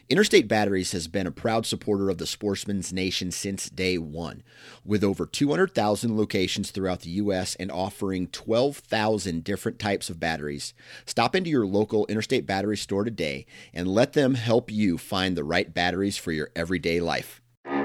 Interstate Batteries has been a proud supporter of the Sportsman's Nation since day one. With over 200,000 locations throughout the U.S. and offering 12,000 different types of batteries, stop into your local Interstate Battery store today and let them help you find the right batteries for your everyday life.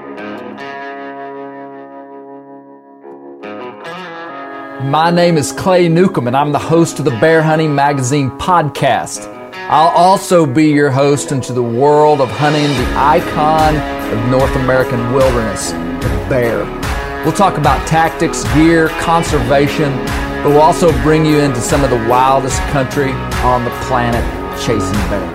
My name is Clay Newcomb, and I'm the host of the Bear Hunting Magazine podcast. I'll also be your host into the world of hunting the icon of North American wilderness, the bear. We'll talk about tactics, gear, conservation, but we'll also bring you into some of the wildest country on the planet chasing bear.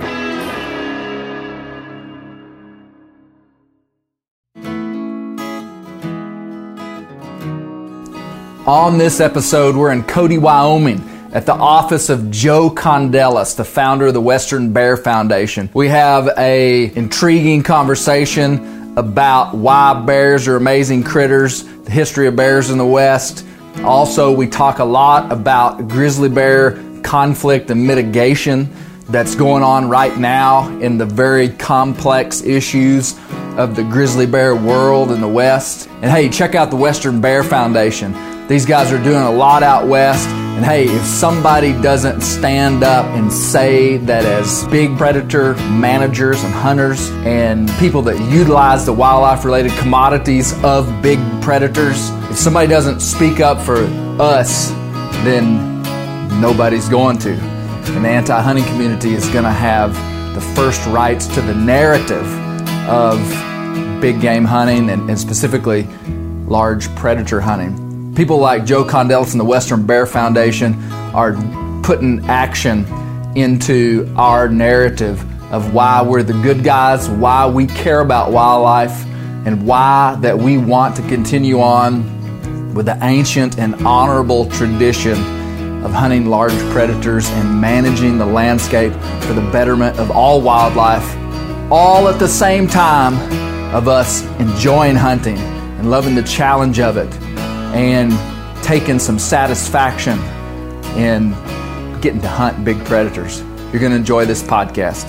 On this episode, we're in Cody, Wyoming, at the office of Joe Kondelis, the founder of the Western Bear Foundation. We have an intriguing conversation about why bears are amazing critters, the history of bears in the West. Also, we talk a lot about grizzly bear conflict and mitigation that's going on right now in the very complex issues of the grizzly bear world in the West. And hey, check out the Western Bear Foundation. These guys are doing a lot out west. And hey, if somebody doesn't stand up and say that as big predator managers and hunters and people that utilize the wildlife-related commodities of big predators, if somebody doesn't speak up for us, then nobody's going to. And the anti-hunting community is going to have the first rights to the narrative of big game hunting and specifically large predator hunting. People like Joe Kondelis and the Western Bear Foundation are putting action into our narrative of why we're the good guys, why we care about wildlife, and why that we want to continue on with the ancient and honorable tradition of hunting large predators and managing the landscape for the betterment of all wildlife, all at the same time of us enjoying hunting and loving the challenge of it, and taking some satisfaction in getting to hunt big predators. You're going to enjoy this podcast.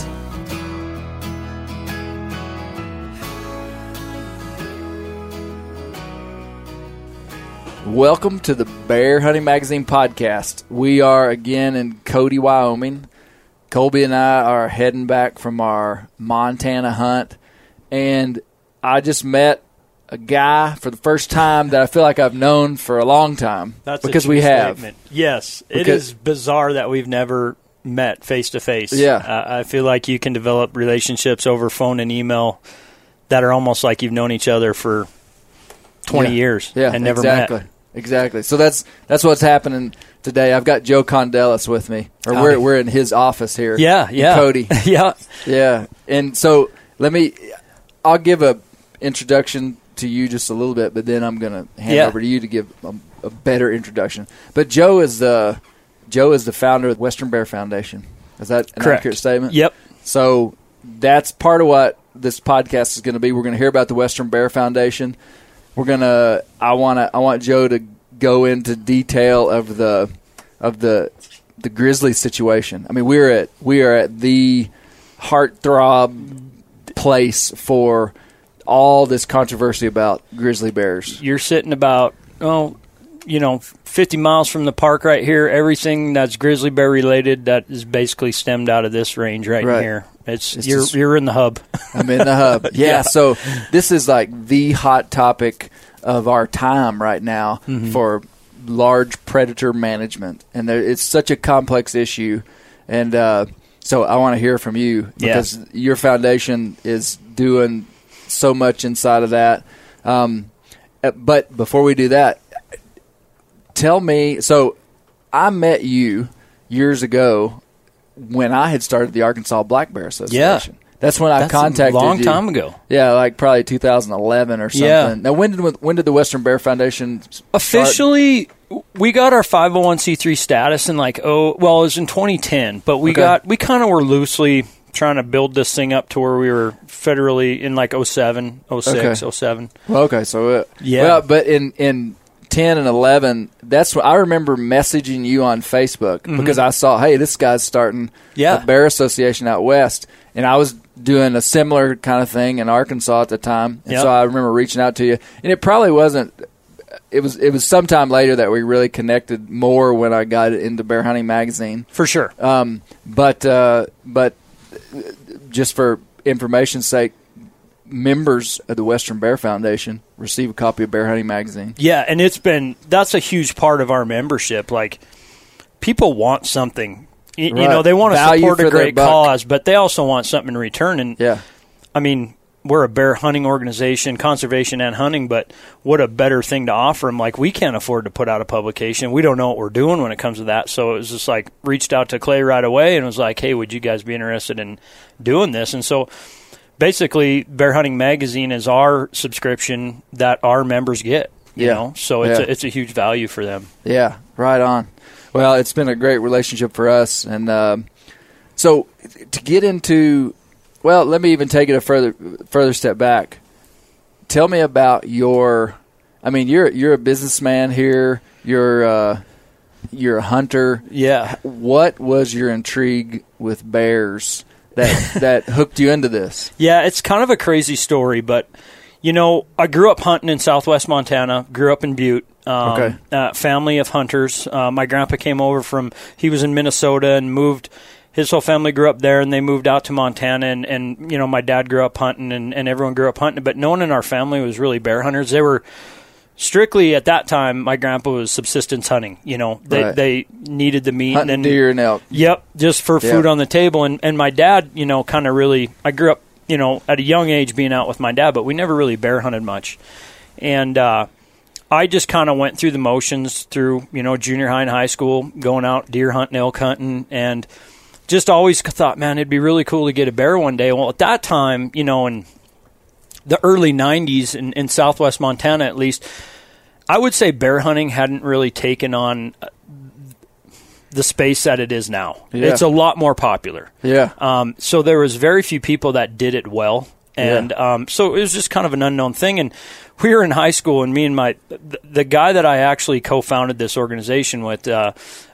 Welcome to the Bear Hunting Magazine podcast. We are again in Cody, Wyoming. Colby and I are heading back from our Montana hunt, and I just met a guy for the first time that I feel like I've known for a long time. That's because a true we have. Statement. Yes, it is bizarre that we've never met face to face. Yeah, I feel like you can develop relationships over phone and email that are almost like you've known each other for 20 years and never met. Exactly. So that's what's happening today. I've got Joe Kondelis with me, or we're in his office here. Yeah. Cody. Yeah. And so I'll give a introduction to you just a little bit, but then I'm going to hand over to you to give a better introduction. But Joe is the founder of the Western Bear Foundation. Is that an Correct. accurate statement? Yep. So that's part of what this podcast is going to be. We're going to hear about the Western Bear Foundation. I want Joe to go into detail of the grizzly situation. I mean, we are at the heartthrob place for all this controversy about grizzly bears. You're sitting about 50 miles from the park right here. Everything that's grizzly bear related that is basically stemmed out of this range right in here. You're in the hub. I'm in the hub. Yeah. So this is like the hot topic of our time right now for large predator management, and it's such a complex issue. And so I want to hear from you because your foundation is doing so much inside of that. But before we do that, tell me, so I met you years ago when I had started the Arkansas Black Bear Association. Yeah. That's when I contacted you. A long time ago. Yeah, like probably 2011 or something. Yeah. Now, when did the Western Bear Foundation officially? We got our 501c3 status in it was in 2010, but we kind of were loosely trying to build this thing up to where we were federally in 07, 06, 07. Well, okay, so yeah. Well, but in 10 and 11, that's what I remember messaging you on Facebook because I saw, hey, this guy's starting a bear association out west, and I was doing a similar kind of thing in Arkansas at the time, and so I remember reaching out to you, and it probably wasn't. It was sometime later that we really connected more when I got into Bear Hunting Magazine, for sure. But just for information's sake, members of the Western Bear Foundation receive a copy of Bear Hunting Magazine. Yeah, and that's a huge part of our membership. Like, people want something. You know, they want to support a great cause, but they also want something in return. And I mean, we're a bear hunting organization, conservation and hunting, but what a better thing to offer them. Like, we can't afford to put out a publication. We don't know what we're doing when it comes to that. So it was just like, reached out to Clay right away and was like, hey, would you guys be interested in doing this? And so basically, Bear Hunting Magazine is our subscription that our members get. You know, so it's a huge value for them. Yeah, right on. Well, it's been a great relationship for us, and so to get into, well, let me even take it a further step back. Tell me about your. I mean, you're a businessman here. You're a hunter. Yeah. What was your intrigue with bears that hooked you into this? Yeah, it's kind of a crazy story, but you know, I grew up hunting in southwest Montana, grew up in Butte, family of hunters. My grandpa came over he was in Minnesota and moved, his whole family grew up there and they moved out to Montana and you know, my dad grew up hunting and everyone grew up hunting, but no one in our family was really bear hunters. They were strictly, at that time, my grandpa was subsistence hunting. You know, they needed the meat. Hunting deer and elk. Yep, just for food on the table. And my dad, you know, kind of really, I grew up, you know, at a young age being out with my dad, but we never really bear hunted much. And I just kind of went through the motions through, you know, junior high and high school, going out deer hunting, elk hunting, and just always thought, man, it'd be really cool to get a bear one day. Well, at that time, you know, in the early 90s in southwest Montana at least, I would say bear hunting hadn't really taken on the space that it is now. Yeah. It's a lot more popular. Yeah. So there was very few people that did it well. And so it was just kind of an unknown thing. And we were in high school, and me and the guy that I actually co-founded this organization with, Joe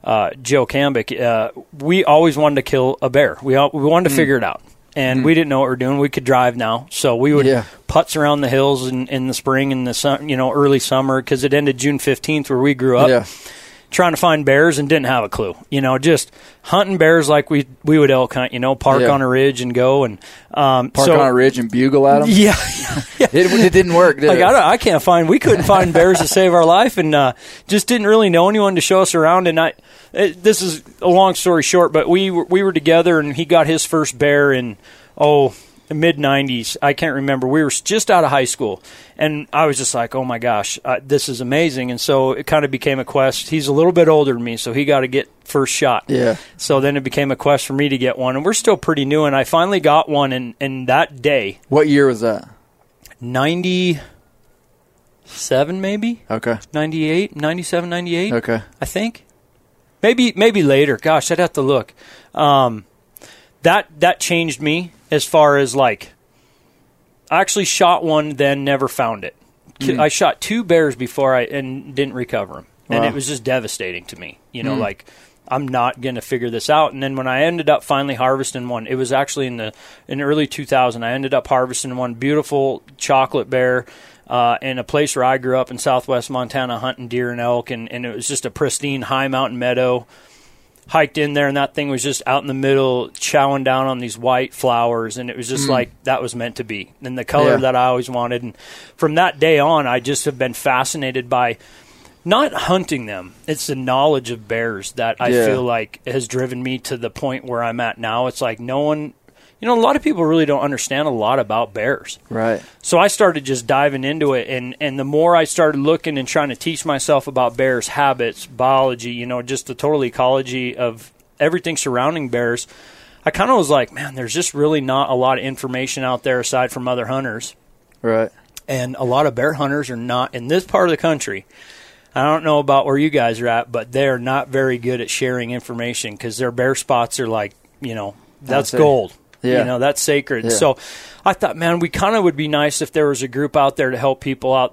Cambick, we always wanted to kill a bear. We wanted to figure it out. And we didn't know what we were doing. We could drive now. So we would putz around the hills in the spring and the early summer, because it ended June 15th where we grew up, trying to find bears and didn't have a clue. You know, just hunting bears like we would elk hunt, you know, park on a ridge and go. And park on a ridge and bugle at them? Yeah. It didn't work, did it? We couldn't find bears to save our life, and just didn't really know anyone to show us around. And this is a long story short, but we were together, and he got his first bear in the mid-90s. I can't remember. We were just out of high school, and I was just like, oh my gosh, this is amazing. And so it kind of became a quest. He's a little bit older than me, so he got to get first shot. Yeah. So then it became a quest for me to get one, and we're still pretty new, and I finally got one in that day. What year was that? 97 maybe? Okay. 98, 97, 98? Okay. I think. Maybe later. Gosh, I'd have to look. That changed me as far as, like, I actually shot one, then never found it. I shot 2 bears before and didn't recover them. Wow. And it was just devastating to me. You know, like, I'm not going to figure this out. And then when I ended up finally harvesting one, it was actually in early 2000, I ended up harvesting one beautiful chocolate bear in a place where I grew up in southwest Montana hunting deer and elk, and it was just a pristine high mountain meadow. Hiked in there, and that thing was just out in the middle chowing down on these white flowers, and it was just like that was meant to be, and the color that I always wanted. And from that day on, I just have been fascinated by not hunting them. It's the knowledge of bears that I feel like has driven me to the point where I'm at now. It's like no one, you know, a lot of people really don't understand a lot about bears. Right. So I started just diving into it, and the more I started looking and trying to teach myself about bears' habits, biology, you know, just the total ecology of everything surrounding bears, I kind of was like, man, there's just really not a lot of information out there aside from other hunters. Right. And a lot of bear hunters are not, in this part of the country, I don't know about where you guys are at, but they're not very good at sharing information because their bear spots are like, you know, that's gold. Yeah. You know, that's sacred. Yeah. So I thought, man, we kind of would be nice if there was a group out there to help people out that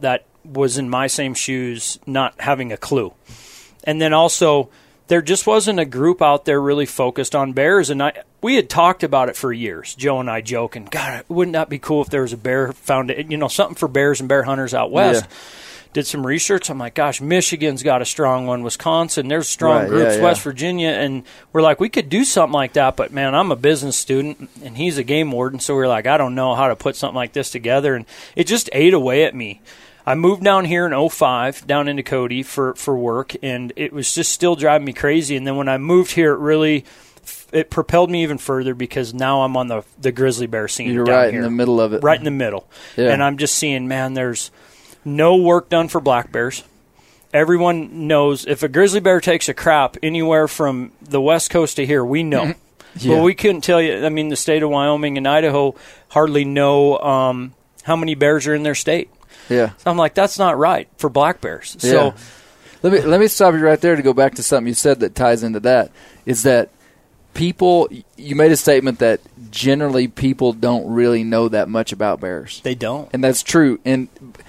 was in my same shoes, not having a clue. And then also, there just wasn't a group out there really focused on bears. And we had talked about it for years, Joe and I joking, God, wouldn't that be cool if there was a bear found, something for bears and bear hunters out west. Yeah. Did some research. I'm like, gosh, Michigan's got a strong one. Wisconsin, there's strong groups. West Virginia. And we're like, we could do something like that. But, man, I'm a business student, and he's a game warden. So we're like, I don't know how to put something like this together. And it just ate away at me. I moved down here in 2005, down into Cody for work, and it was just still driving me crazy. And then when I moved here, it propelled me even further because now I'm on the grizzly bear scene. You're down right here, in the middle of it. Right in the middle. Yeah. And I'm just seeing, man, there's no work done for black bears. Everyone knows if a grizzly bear takes a crap anywhere from the West Coast to here, we know. Yeah. But we couldn't tell you. I mean, the state of Wyoming and Idaho hardly know how many bears are in their state. Yeah. So I'm like, that's not right for black bears. Yeah. So let me stop you right there to go back to something you said that ties into that, is that you made a statement that generally people don't really know that much about bears. They don't. And that's true. And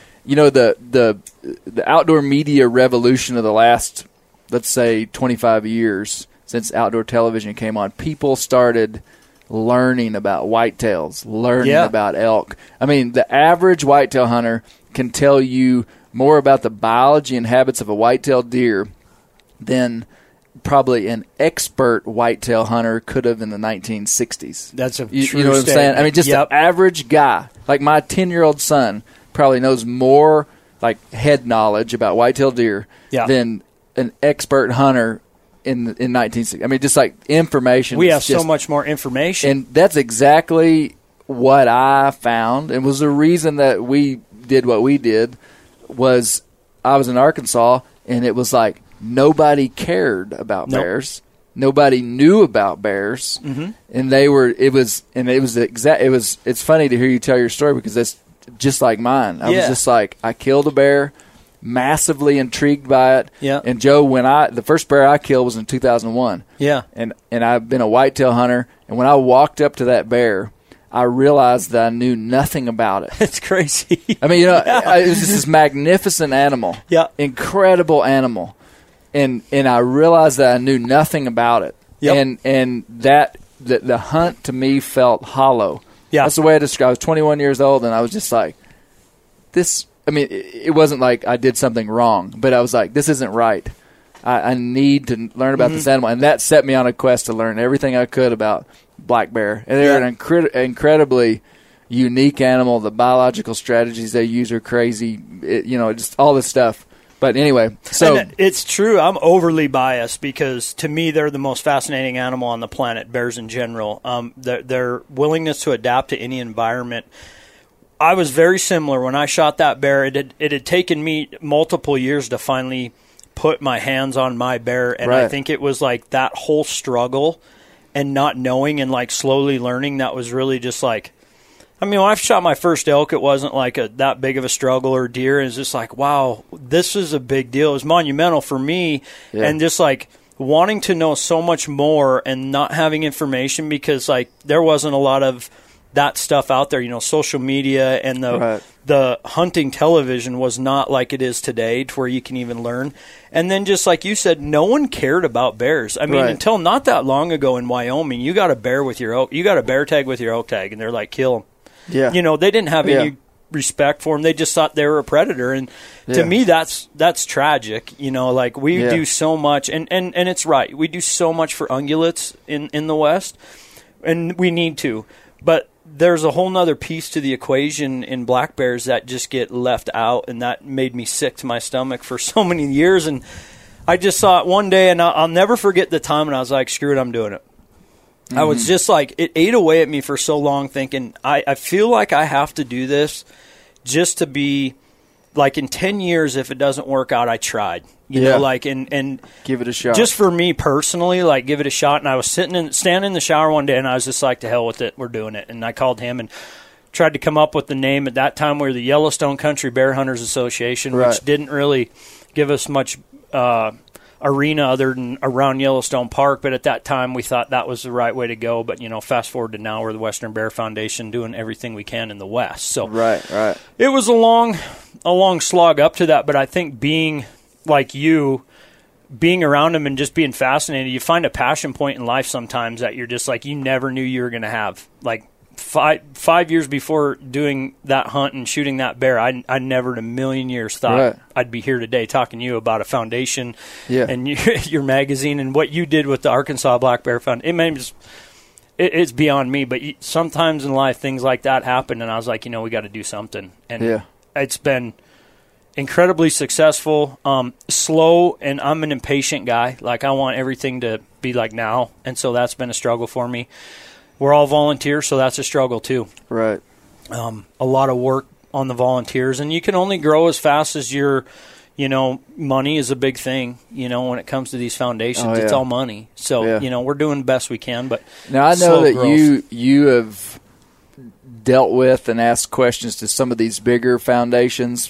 the outdoor media revolution of the last, let's say, 25 years since outdoor television came on, people started learning about whitetails, learning about elk. I mean, the average whitetail hunter can tell you more about the biology and habits of a whitetail deer than probably an expert whitetail hunter could have in the 1960s. That's a true you know what I'm saying? I mean, just the average guy, like my 10-year-old son, probably knows more like head knowledge about whitetail deer than an expert hunter in 1960. I mean, just like information. We have so much more information. And that's exactly what I found, and was the reason that we did what we did. Was I was in Arkansas, and it was like nobody cared about bears. Nobody knew about bears, and it's funny to hear you tell your story because that's just like mine. I was just like, I killed a bear, massively intrigued by it. Yeah. And Joe, the first bear I killed was in 2001. Yeah. And I've been a whitetail hunter, and when I walked up to that bear, I realized that I knew nothing about it. It's crazy. I mean, it was just this magnificent animal. Yeah. Incredible animal. And I realized that I knew nothing about it. Yep. And that the hunt to me felt hollow. Yeah. That's the way I described it. I was 21 years old, and I was just like, this. I mean, it wasn't like I did something wrong, but I was like, this isn't right. I need to learn about this animal. And that set me on a quest to learn everything I could about black bear. And they're an incredibly unique animal. The biological strategies they use are crazy. Just all this stuff. But anyway, so and it's true. I'm overly biased because to me they're the most fascinating animal on the planet. Bears in general, their willingness to adapt to any environment. I was very similar when I shot that bear. It had taken me multiple years to finally put my hands on my bear, and I think it was like that whole struggle and not knowing and like slowly learning that was really just like. I mean, when I shot my first elk, it wasn't like that big of a struggle or deer. It was just like, wow, this is a big deal. It was monumental for me, and just like wanting to know so much more and not having information because like there wasn't a lot of that stuff out there. Social media and the hunting television was not like it is today to where you can even learn. And then just like you said, no one cared about bears. I mean, until not that long ago in Wyoming, you got a bear with your elk. You got a bear tag with your elk tag, and they're like, kill them. Yeah. They didn't have any respect for them. They just thought they were a predator. And to me, that's tragic. Like we do so much, and it's right. We do so much for ungulates in the West, and we need to. But there's a whole nother piece to the equation in black bears that just get left out, and that made me sick to my stomach for so many years. And I just saw it one day, and I'll never forget the time, and I was like, screw it, I'm doing it. I was just like, it ate away at me for so long thinking, I feel like I have to do this just to be, like in 10 years, if it doesn't work out, I tried. You know, like, and give it a shot. Just for me personally, like, give it a shot. And I was standing in the shower one day, and I was just like, to hell with it, we're doing it. And I called him and tried to come up with the name. At that time, we were the Yellowstone Country Bear Hunters Association, which didn't really give us much arena other than around Yellowstone Park, but at that time we thought that was the right way to go. But, fast forward to now, we're the Western Bear Foundation doing everything we can in the West. So right. It was a long slog up to that, but I think being like you, being around them and just being fascinated, you find a passion point in life sometimes that you're just like, you never knew you were going to have. Like 5 years before doing that hunt and shooting that bear, I never in a million years thought I'd be here today talking to you about a foundation and your magazine and what you did with the Arkansas Black Bear Foundation. It's beyond me, but sometimes in life things like that happen, and I was like, we got to do something. And it's been incredibly successful, slow, and I'm an impatient guy. Like, I want everything to be like now, and so that's been a struggle for me. We're all volunteers, so that's a struggle too. Right. A lot of work on the volunteers, and you can only grow as fast as your, money is a big thing, when it comes to these foundations. It's all money. So, we're doing the best we can. But now I know that you have dealt with and asked questions to some of these bigger foundations.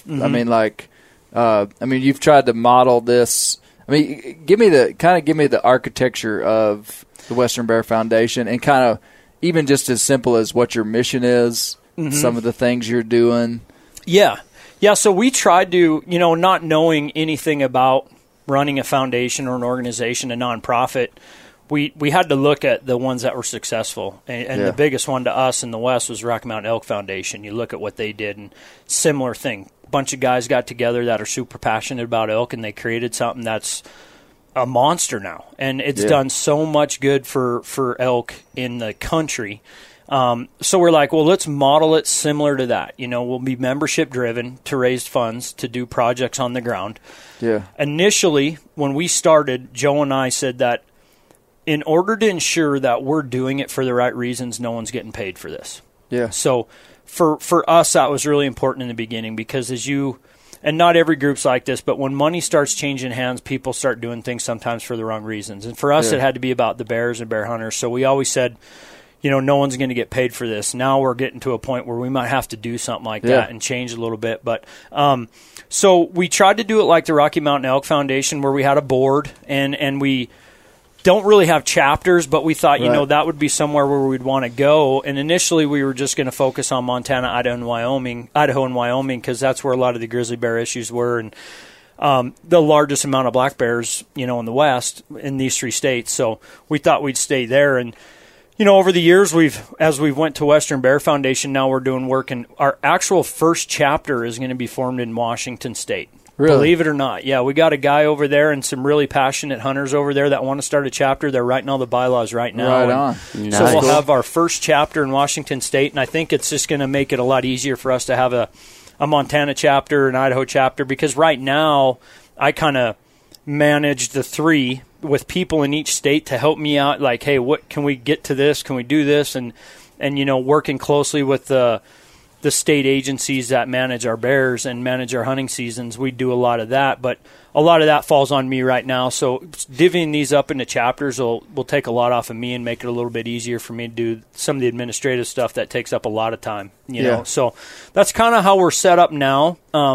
Mm-hmm. I mean, you've tried to model this. I mean, give me the architecture of the Western Bear Foundation, and kind of even just as simple as what your mission is, some of the things you're doing. Yeah. So we tried to, not knowing anything about running a foundation or an organization, a nonprofit, we had to look at the ones that were successful. And the biggest one to us in the West was Rocky Mountain Elk Foundation. You look at what they did, and similar thing. A bunch of guys got together that are super passionate about elk, and they created something that's a monster now. And it's done so much good for elk in the country. So we're like, well, let's model it similar to that. We'll be membership driven to raise funds to do projects on the ground. Yeah. Initially, when we started, Joe and I said that in order to ensure that we're doing it for the right reasons, no one's getting paid for this. Yeah. So for us, that was really important in the beginning, because and not every group's like this, but when money starts changing hands, people start doing things sometimes for the wrong reasons. And for us, it had to be about the bears and bear hunters. So we always said, no one's going to get paid for this. Now we're getting to a point where we might have to do something like that and change a little bit. But so we tried to do it like the Rocky Mountain Elk Foundation, where we had a board, and we don't really have chapters, but we thought, that would be somewhere where we'd want to go. And initially we were just going to focus on Montana, Idaho, and Wyoming, because that's where a lot of the grizzly bear issues were. And the largest amount of black bears, in the West in these three states. So we thought we'd stay there. And, over the years, as we've went to Western Bear Foundation, now we're doing work, and our actual first chapter is going to be formed in Washington State. Really? Believe it or not. Yeah, we got a guy over there and some really passionate hunters over there that want to start a chapter. They're writing all the bylaws right now. Right on. Nice. So we'll have our first chapter in Washington State, and I think it's just going to make it a lot easier for us to have a Montana chapter, an Idaho chapter, because right now I kind of manage the three with people in each state to help me out. Like, hey, what can we get to this? Can we do this? And working closely with the state agencies that manage our bears and manage our hunting seasons, we do a lot of that. But a lot of that falls on me right now. So divvying these up into chapters will take a lot off of me and make it a little bit easier for me to do some of the administrative stuff that takes up a lot of time. You know, so that's kind of how we're set up now.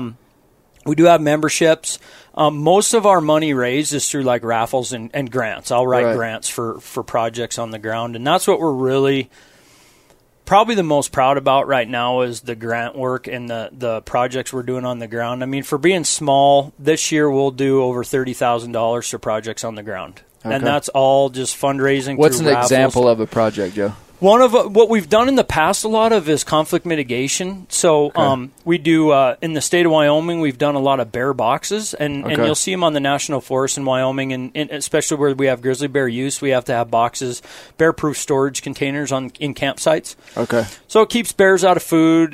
We do have memberships. Most of our money raised is through like raffles and grants. I'll write grants for projects on the ground, and that's what we're really probably the most proud about right now is the grant work and the projects we're doing on the ground. I mean, for being small, this year we'll do over $30,000 for projects on the ground. Okay. And that's all just fundraising. What's through an raffles. Example of a project, Joe? One of what we've done in the past a lot of is conflict mitigation. So we do in the state of Wyoming, we've done a lot of bear boxes, and you'll see them on the national forest in Wyoming, and especially where we have grizzly bear use, we have to have boxes, bear-proof storage containers in campsites. Okay. So it keeps bears out of food.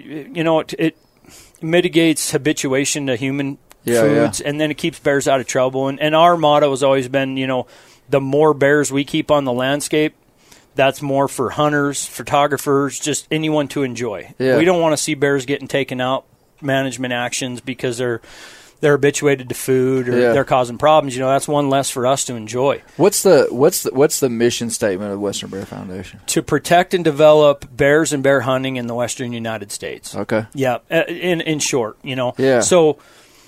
It mitigates habituation to human foods, and then it keeps bears out of trouble. And our motto has always been, the more bears we keep on the landscape, that's more for hunters, photographers, just anyone to enjoy. Yeah. We don't want to see bears getting taken out, management actions, because they're habituated to food or they're causing problems. That's one less for us to enjoy. What's the mission statement of the Western Bear Foundation? To protect and develop bears and bear hunting in the Western United States. Okay. Yeah. In short, Yeah. So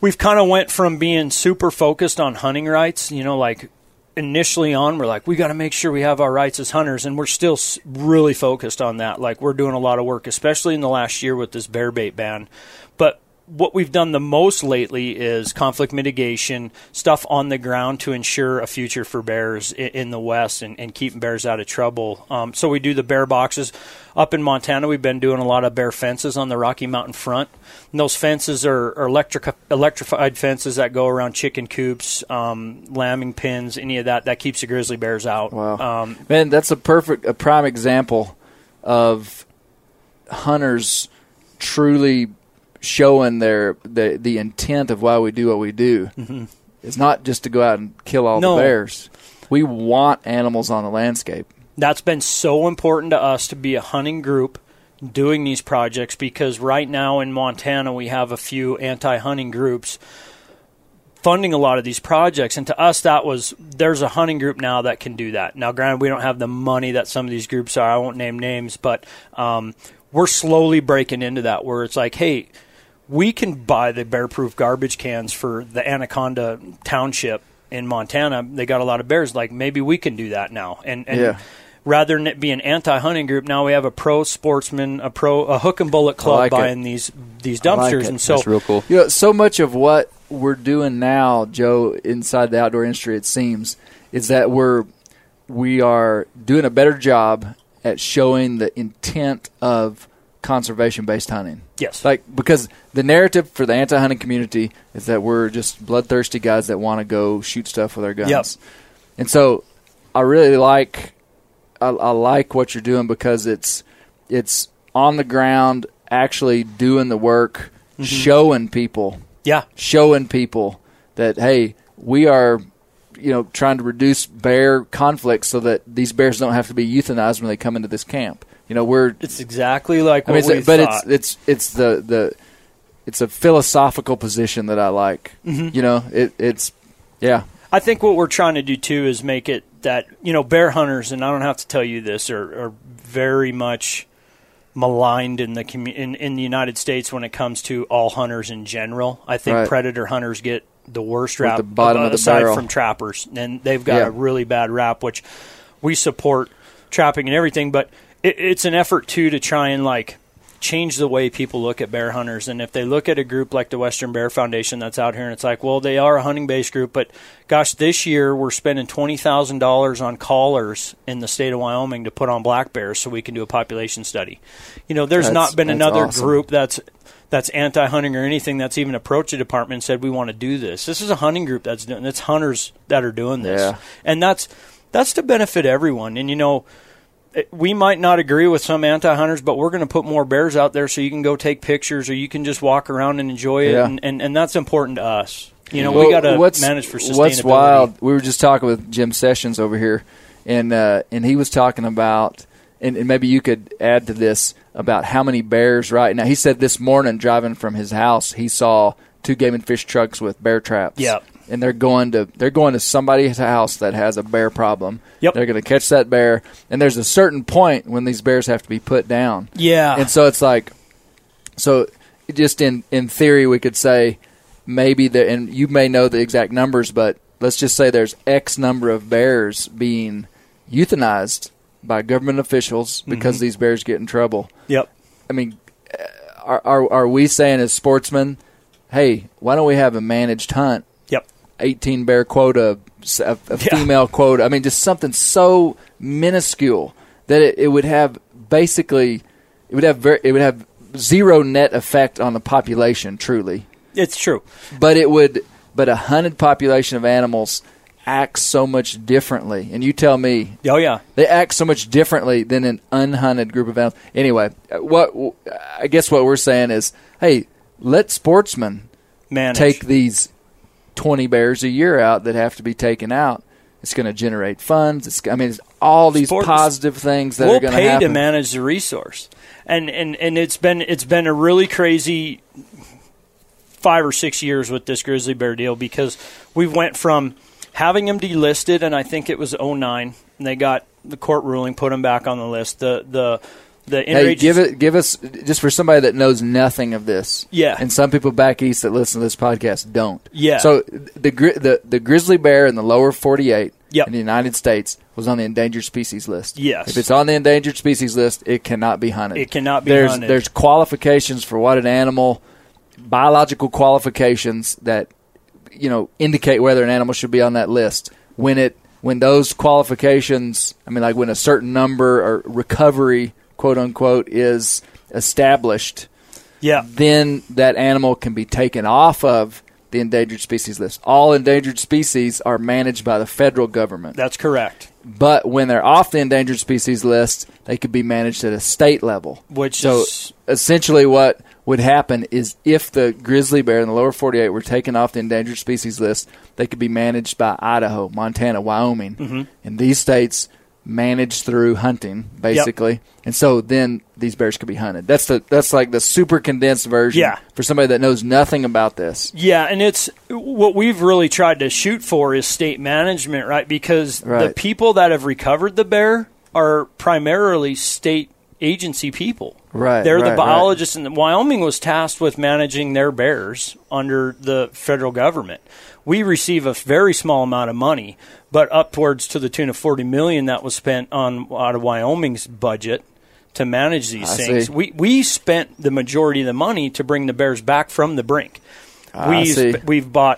we've kind of went from being super focused on hunting rights, like initially on, we're like, we got to make sure we have our rights as hunters, and we're still really focused on that. Like, we're doing a lot of work, especially in the last year with this bear bait ban. But what we've done the most lately is conflict mitigation, stuff on the ground to ensure a future for bears in the West and keeping bears out of trouble. So we do the bear boxes. Up in Montana, we've been doing a lot of bear fences on the Rocky Mountain front. And those fences are electrified fences that go around chicken coops, lambing pens, any of that. That keeps the grizzly bears out. Wow. Man, that's a prime example of hunters truly showing the intent of why we do what we do. Mm-hmm. It's not just to go out and kill all the bears. We want animals on the landscape. That's been so important to us to be a hunting group doing these projects, because right now in Montana we have a few anti-hunting groups funding a lot of these projects, and to us there's a hunting group now that can do that. Now granted, we don't have the money that some of these groups are. I won't name names, but we're slowly breaking into that, where it's like, hey, we can buy the bear-proof garbage cans for the Anaconda Township in Montana. They got a lot of bears. Like, maybe we can do that now. And rather than it be an anti-hunting group, now we have a pro sportsman, a hook and bullet club buying these dumpsters. And so that's real cool. So much of what we're doing now, Joe, inside the outdoor industry, it seems, is that we are doing a better job at showing the intent of conservation-based hunting. Yes. Because the narrative for the anti-hunting community is that we're just bloodthirsty guys that want to go shoot stuff with our guns. Yep. And so I really like what you're doing, because it's on the ground, actually doing the work, mm-hmm. showing people that, hey, we are trying to reduce bear conflict so that these bears don't have to be euthanized when they come into this camp. It's exactly like what we thought. But it's a philosophical position that I like. Mm-hmm. I think what we're trying to do too is make it that bear hunters, and I don't have to tell you this, are very much maligned in the United States when it comes to all hunters in general. I think predator hunters get the worst rap, the bottom of the aside barrel. From trappers, and they've got a really bad rap, which we support trapping and everything, but it's an effort too to try and change the way people look at bear hunters. And if they look at a group like the Western Bear Foundation that's out here, and it's like, well, they are a hunting-based group, but gosh, this year we're spending $20,000 on collars in the state of Wyoming to put on black bears so we can do a population study. There's not been another group that's anti-hunting or anything that's even approached the department and said we want to do this. This is a hunting group that's doing. It's hunters that are doing this, and that's to benefit everyone. And we might not agree with some anti-hunters, but we're going to put more bears out there so you can go take pictures, or you can just walk around and enjoy it, and that's important to us. We got to manage for sustainability. What's wild? We were just talking with Jim Sessions over here, and he was talking about, and maybe you could add to this, about how many bears right now. He said this morning, driving from his house, he saw 2 game and fish trucks with bear traps. Yep. And they're going to somebody's house that has a bear problem. Yep. They're going to catch that bear, and there's a certain point when these bears have to be put down. Yeah. And so it's like, just in theory, we could say maybe and you may know the exact numbers, but let's just say there's X number of bears being euthanized by government officials because these bears get in trouble. Yep. I mean, are we saying as sportsmen, hey, why don't we have a managed hunt? 18 bear quota, a female quota. I mean, just something so minuscule that it would have zero net effect on the population. Truly, it's true. But a hunted population of animals acts so much differently. And you tell me, they act so much differently than an unhunted group of animals. Anyway, I guess what we're saying is, hey, let sportsmen take these 20 bears a year out that have to be taken out. It's going to generate funds. It's all these positive things that are going to happen. We'll pay to manage the resource, and it's been a really crazy 5 or 6 years with this grizzly bear deal, because we went from having them delisted, and I think it was 2009, and they got the court ruling, put them back on the list. The The Hey, give us just for somebody that knows nothing of this. Yeah. And some people back east that listen to this podcast don't. Yeah. So the grizzly bear in the lower 48 Yep. in the United States was on the endangered species list. Yes. If it's on the endangered species list, it cannot be hunted. It cannot be hunted. There's qualifications for what an animal, biological qualifications that indicate whether an animal should be on that list. When those qualifications, like when a certain number or recovery, quote unquote, is established, then that animal can be taken off of the endangered species list. All endangered species are managed by the federal government. That's correct. But when they're off the endangered species list, they could be managed at a state level. So essentially what would happen is if the grizzly bear in the lower 48 were taken off the endangered species list, they could be managed by Idaho, Montana, Wyoming. Mm-hmm. And these states manage through hunting, basically. Yep. And so then these bears could be hunted. That's like the super condensed version for somebody that knows nothing about this. Yeah, and it's what we've really tried to shoot for is state management, right? Because the people that have recovered the bear are primarily state agency people. Right. They're the biologists, and Wyoming was tasked with managing their bears under the federal government. We receive a very small amount of money, but upwards to the tune of $40 million that was spent out of Wyoming's budget to manage these things. We spent the majority of the money to bring the bears back from the brink. We've got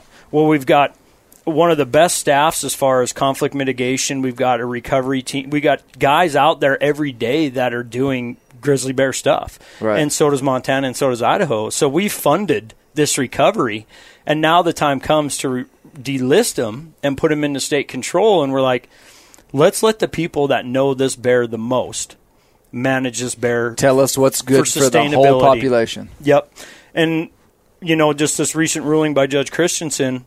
one of the best staffs as far as conflict mitigation. We've got a recovery team. We got guys out there every day that are doing grizzly bear stuff. Right. And so does Montana and so does Idaho. So we funded this recovery, and now the time comes to delist them and put them into state control, and we're like, let's let the people that know this bear the most manage this bear. Tell us what's good for the whole population. Yep. And, just this recent ruling by Judge Christensen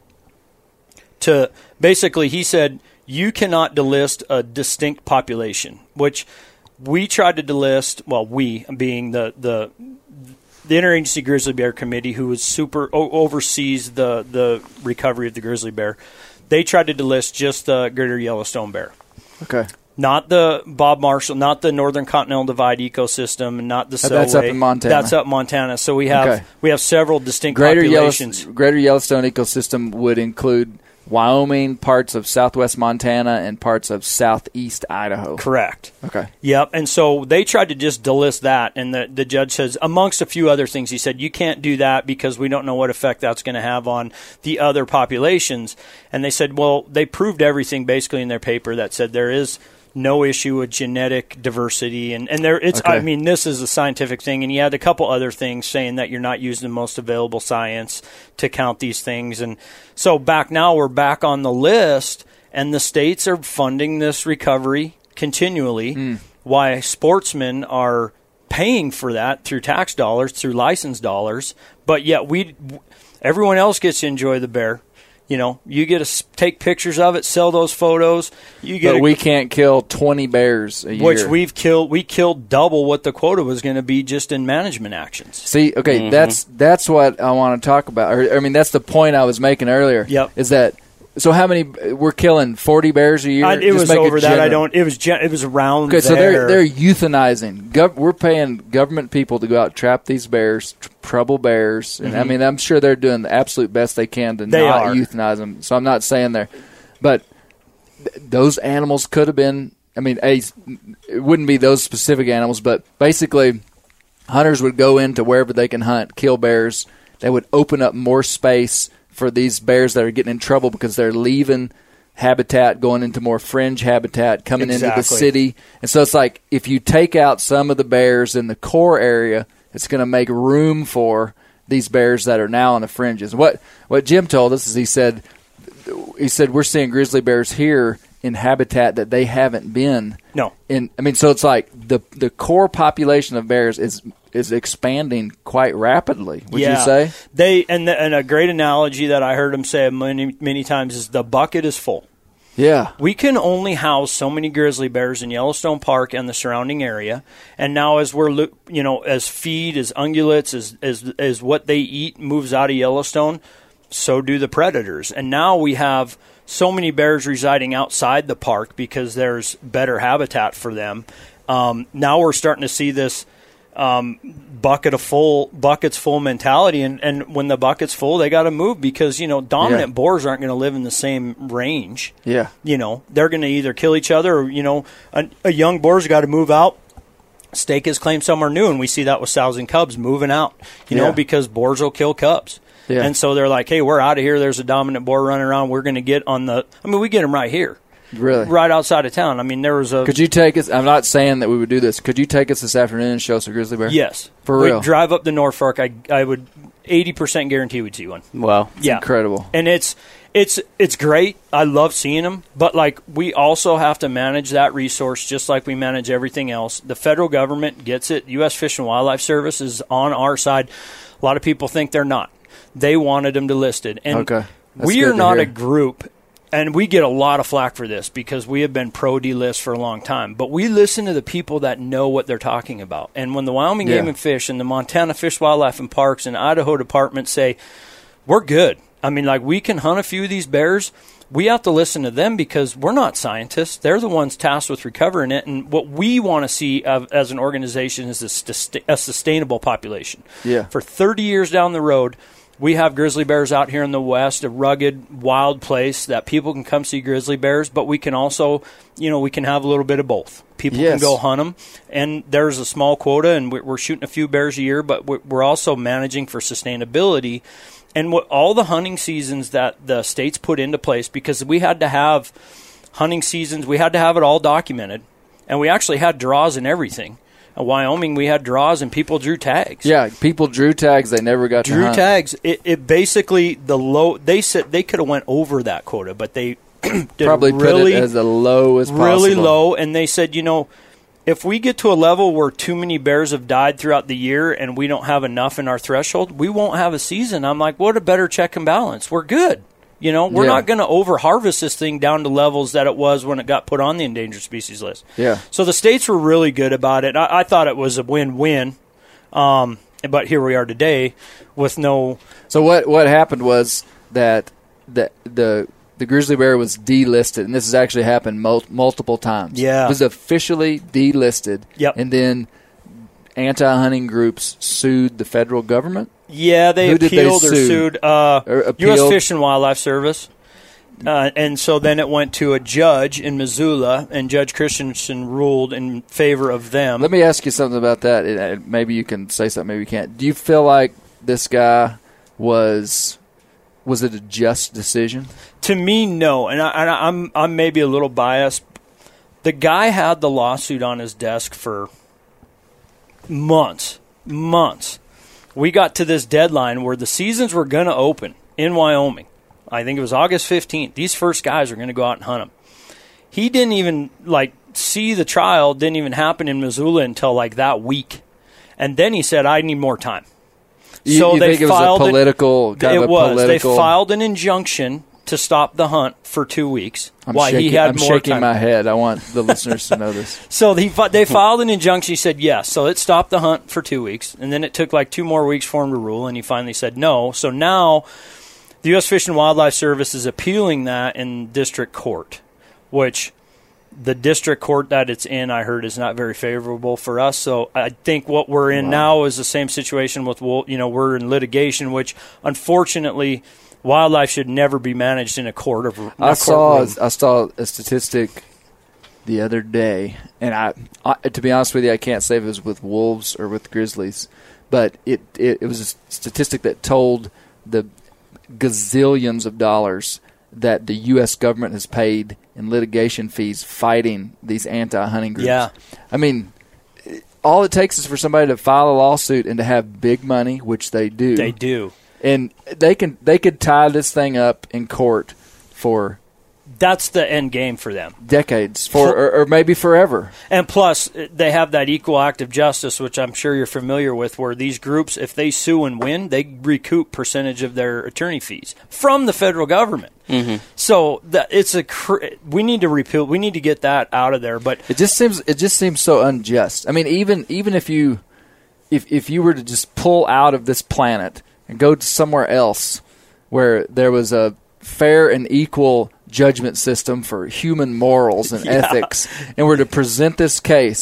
to basically, he said, you cannot delist a distinct population, which we tried to delist, well, we being the Interagency Grizzly Bear Committee, who oversees the recovery of the grizzly bear. They tried to delist just the greater Yellowstone bear. Okay. Not the Bob Marshall, not the Northern Continental Divide ecosystem, not the Selway. That's up in Montana. That's up in Montana. So we have several distinct greater populations. Greater Yellowstone ecosystem would include Wyoming, parts of southwest Montana, and parts of southeast Idaho. Correct. Okay. Yep. And so they tried to just delist that, and the judge says, amongst a few other things, he said, you can't do that because we don't know what effect that's going to have on the other populations. And they said, well, they proved everything basically in their paper that said there is no issue with genetic diversity, and there it's. Okay. I mean, this is a scientific thing, and he had a couple other things saying that you're not using the most available science to count these things, and so we're back on the list, and the states are funding this recovery continually. Why sportsmen are paying for that through tax dollars, through license dollars, but yet everyone else gets to enjoy the bear. You get to take pictures of it, sell those photos. But we can't kill 20 bears a year. Which we killed double what the quota was going to be just in management actions. See, okay, that's what I want to talk about. That's the point I was making earlier. Yep. Is that so? How many we're killing 40 bears a year? It was over that. It was around. Okay, so they're euthanizing. We're paying government people to go out and trap these bears, trouble bears, and I'm sure they're doing the absolute best they can to not euthanize them. So I'm not saying but those animals could have been. It wouldn't be those specific animals, but basically, hunters would go into wherever they can hunt, kill bears. They would open up more space for these bears that are getting in trouble because they're leaving habitat, going into more fringe habitat, coming into the city. And so it's like if you take out some of the bears in the core area, it's going to make room for these bears that are now on the fringes. What Jim told us is he said we're seeing grizzly bears here in habitat that they haven't been. No. So it's like the core population of bears is expanding quite rapidly. Would you say? And a great analogy that I heard him say many times is the bucket is full. Yeah. We can only house so many grizzly bears in Yellowstone Park and the surrounding area. And now as we're, as feed, as ungulates, as what they eat moves out of Yellowstone, so do the predators. And now we have so many bears residing outside the park because there's better habitat for them. Now we're starting to see this buckets full mentality, and when the bucket's full, they got to move because dominant boars aren't going to live in the same range. Yeah, they're going to either kill each other, or a young boar's got to move out, stake his claim somewhere new, and we see that with sows and cubs moving out. Because boars will kill cubs. Yeah. And so they're like, hey, we're out of here. There's a dominant boar running around. We're going to get on we get them right here. Really? Right outside of town. I mean, there was a... Could you take us... I'm not saying that we would do this. Could you take us this afternoon and show us a grizzly bear? Yes. For real? We'd drive up to Norfolk. I would 80% guarantee we'd see one. Wow. It's incredible. And it's great. I love seeing them. But, we also have to manage that resource just like we manage everything else. The federal government gets it. U.S. Fish and Wildlife Service is on our side. A lot of people think they're not. They wanted them delisted. And we are not a group... And we get a lot of flack for this because we have been pro-delist for a long time. But we listen to the people that know what they're talking about. And when the Wyoming Game and Fish and the Montana Fish, Wildlife, and Parks and Idaho Department say, we're good. I mean, we can hunt a few of these bears. We have to listen to them because we're not scientists. They're the ones tasked with recovering it. And what we want to see as an organization is a sustainable population. Yeah. For 30 years down the road, we have grizzly bears out here in the West, a rugged, wild place that people can come see grizzly bears, but we can also, we can have a little bit of both. People can go hunt them, and there's a small quota, and we're shooting a few bears a year, but we're also managing for sustainability. And what all the hunting seasons that the states put into place, because we had to have hunting seasons, we had to have it all documented, and we actually had draws and everything. In Wyoming, we had draws and people drew tags. Yeah, people drew tags. They never got to hunt. Drew tags. It basically they said they could have went over that quota, but they probably put it as low as possible. Really low, and they said, if we get to a level where too many bears have died throughout the year and we don't have enough in our threshold, we won't have a season. I'm like, what a better check and balance. We're good. We're not going to over-harvest this thing down to levels that it was when it got put on the endangered species list. Yeah. So the states were really good about it. I thought it was a win-win, but here we are today with no... So what happened was that the grizzly bear was delisted, and this has actually happened multiple times. Yeah. It was officially delisted, and then anti-hunting groups sued the federal government? Yeah, they appealed or sued U.S. Fish and Wildlife Service. And so then it went to a judge in Missoula, and Judge Christensen ruled in favor of them. Let me ask you something about that. Maybe you can say something, maybe you can't. Do you feel like this guy was it a just decision? To me, no. And I'm maybe a little biased. The guy had the lawsuit on his desk for months. We got to this deadline where the seasons were going to open in Wyoming. I think it was August 15th. These first guys are going to go out and hunt them. He didn't even, see the trial didn't even happen in Missoula until, that week. And then he said, I need more time. So you think it was a political... They filed an injunction to stop the hunt for 2 weeks. I'm shaking my head. I want the listeners to know this. So they filed an injunction. He said yes. So it stopped the hunt for 2 weeks. And then it took 2 more weeks for him to rule, and he finally said no. So now the U.S. Fish and Wildlife Service is appealing that in district court, which the district court that it's in, I heard, is not very favorable for us. So I think what we're in now is the same situation with, we're in litigation, which unfortunately – wildlife should never be managed in a court. I saw a statistic the other day, and I to be honest with you, I can't say if it was with wolves or with grizzlies, but it was a statistic that told the gazillions of dollars that the U.S. government has paid in litigation fees fighting these anti-hunting groups. Yeah. I mean, all it takes is for somebody to file a lawsuit and to have big money, which they do. They do. And they could tie this thing up in court for... That's the end game for them. Decades, or maybe forever. And plus, they have that equal act of justice, which I'm sure you're familiar with, where these groups, if they sue and win, they recoup percentage of their attorney fees from the federal government. Mm-hmm. So we need to repeal. We need to get that out of there. But it just seems so unjust. I mean, even if you were to just pull out of this planet and go to somewhere else where there was a fair and equal judgment system for human morals and ethics, and were to present this case,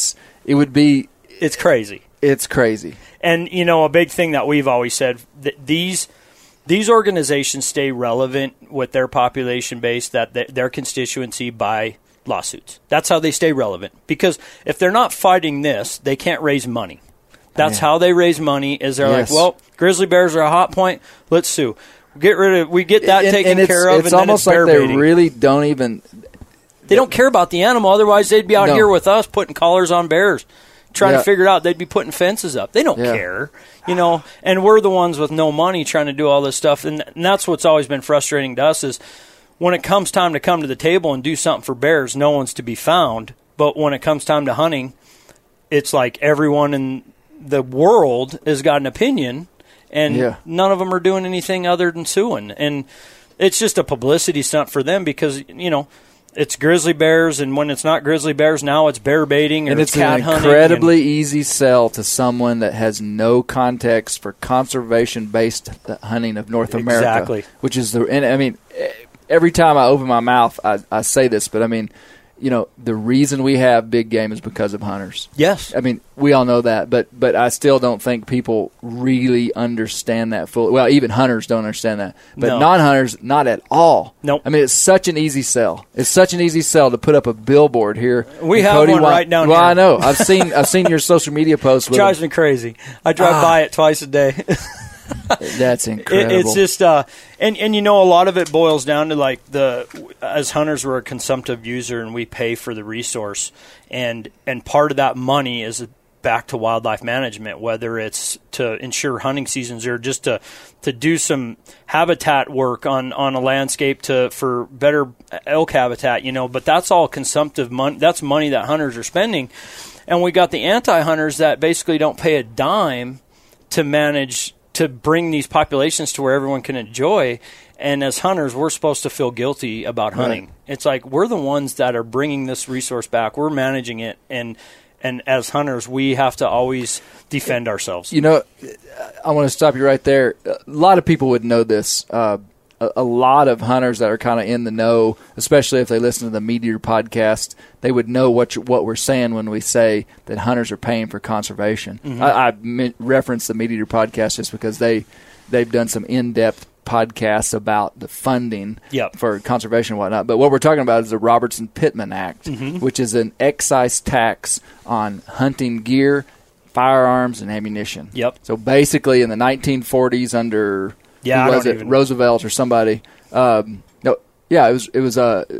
it would be. It's crazy. It's crazy. And, you know, a big thing that we've always said, that these organizations stay relevant with their population base, that their constituency, by lawsuits. That's how they stay relevant. Because if they're not fighting this, they can't raise money. That's how they raise money, is they're like, well, grizzly bears are a hot point, let's sue. We get that taken care of, it's and almost then it's like bear baiting. they really don't even. They don't care about the animal, otherwise they'd be out here with us putting collars on bears, trying to figure it out. They'd be putting fences up. They don't care, you know. And we're the ones with no money trying to do all this stuff, and that's what's always been frustrating to us is when it comes time to come to the table and do something for bears, no one's to be found. But when it comes time to hunting, it's like everyone in the world has got an opinion, and none of them are doing anything other than suing. And it's just a publicity stunt for them because, you know, it's grizzly bears, and when it's not grizzly bears, now it's bear baiting or and it's cat an hunting. Incredibly easy sell to someone that has no context for conservation-based hunting of North America. Exactly. Which is and I mean, every time I open my mouth, I say this, but I mean, you know, the reason we have big game is because of hunters. Yes. I mean, we all know that, but I still don't think people really understand that fully. Well, even hunters don't understand that. But non-hunters, not at all. Nope. I mean, it's such an easy sell. It's such an easy sell to put up a billboard here. We have one right down here. Well, I know. I've seen your social media posts with drives me crazy. I drive by it twice a day. That's incredible. It's just, and you know, a lot of it boils down to like as hunters, we're a consumptive user and we pay for the resource, and part of that money is back to wildlife management, whether it's to ensure hunting seasons or just to do some habitat work on a landscape for better elk habitat, you know. But that's all consumptive money. That's money that hunters are spending, and we got the anti-hunters that basically don't pay a dime to manage to bring these populations to where everyone can enjoy. And as hunters, we're supposed to feel guilty about hunting. Right. It's like we're the ones that are bringing this resource back. We're managing it, and as hunters, we have to always defend ourselves. You know, I want to stop you right there. A lot of people would know this. A lot of hunters that are kind of in the know, especially if they listen to the Meat Eater podcast, they would know what we're saying when we say that hunters are paying for conservation. Mm-hmm. I reference the Meat Eater podcast just because they've done some in-depth podcasts about the funding for conservation and whatnot. But what we're talking about is the Robertson-Pittman Act, which is an excise tax on hunting gear, firearms, and ammunition. Yep. So basically in the 1940s under... Yeah, was it Roosevelt or somebody? It was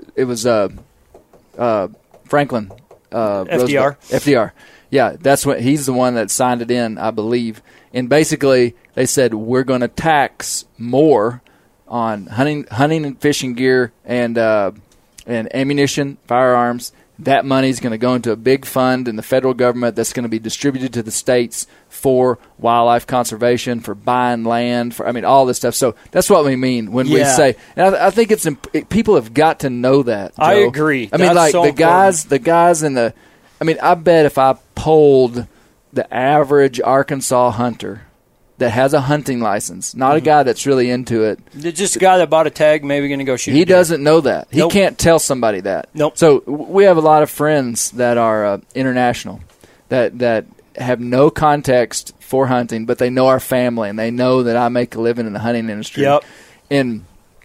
Franklin. FDR. Roosevelt. FDR. Yeah, that's what he's the one that signed it in, I believe. And basically, they said we're going to tax more on hunting and fishing gear and ammunition, firearms. That money is going to go into a big fund in the federal government that's going to be distributed to the states for wildlife conservation, for buying land, for all this stuff. So that's what we mean when we say. And I think people have got to know that, Joe. I agree. I mean, that's like so the guys in the. I mean, I bet if I polled the average Arkansas hunter that has a hunting license, not a guy that's really into it. Just a guy that bought a tag, maybe going to go shoot. He doesn't know that. He can't tell somebody that. Nope. So we have a lot of friends that are international that have no context for hunting, but they know our family and they know that I make a living in the hunting industry. Yep. And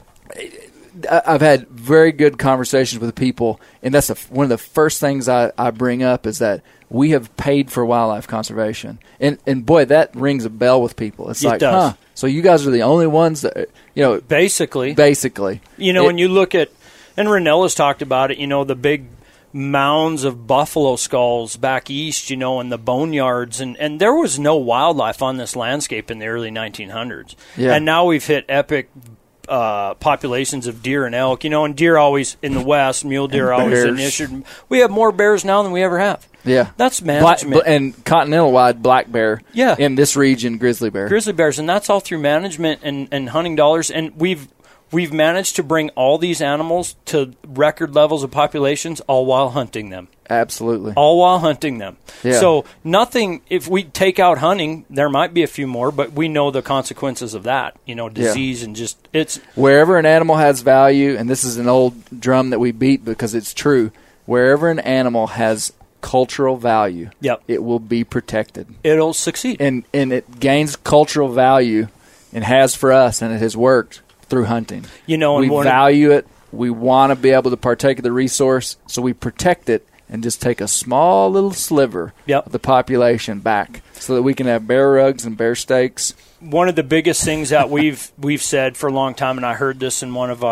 I've had very good conversations with people, and that's one of the first things I bring up is that we have paid for wildlife conservation. And boy, that rings a bell with people. It does. So you guys are the only ones that, Basically. When you look at, and Ranella's talked about it, the big mounds of buffalo skulls back east, and the boneyards, and there was no wildlife on this landscape in the early 1900s. Yeah. And now we've hit epic populations of deer and elk, and deer always in the west, mule deer always in the eastern. We have more bears now than we ever have. Yeah. That's management. And continental-wide black bear in this region, grizzly bear. Grizzly bears, and that's all through management and hunting dollars. And we've managed to bring all these animals to record levels of populations all while hunting them. Absolutely. All while hunting them. Yeah. So nothing, if we take out hunting, there might be a few more, but we know the consequences of that, disease and just, it's... Wherever an animal has value, and this is an old drum that we beat because it's true, wherever an animal has cultural value, Yep. it will be protected. It'll succeed. And it gains cultural value and has for us, and it has worked through hunting. You know, we and value it. We want to be able to partake of the resource, so we protect it and just take a small little sliver of the population back so that we can have bear rugs and bear steaks. One of the biggest things that we've said for a long time, and I heard this in one of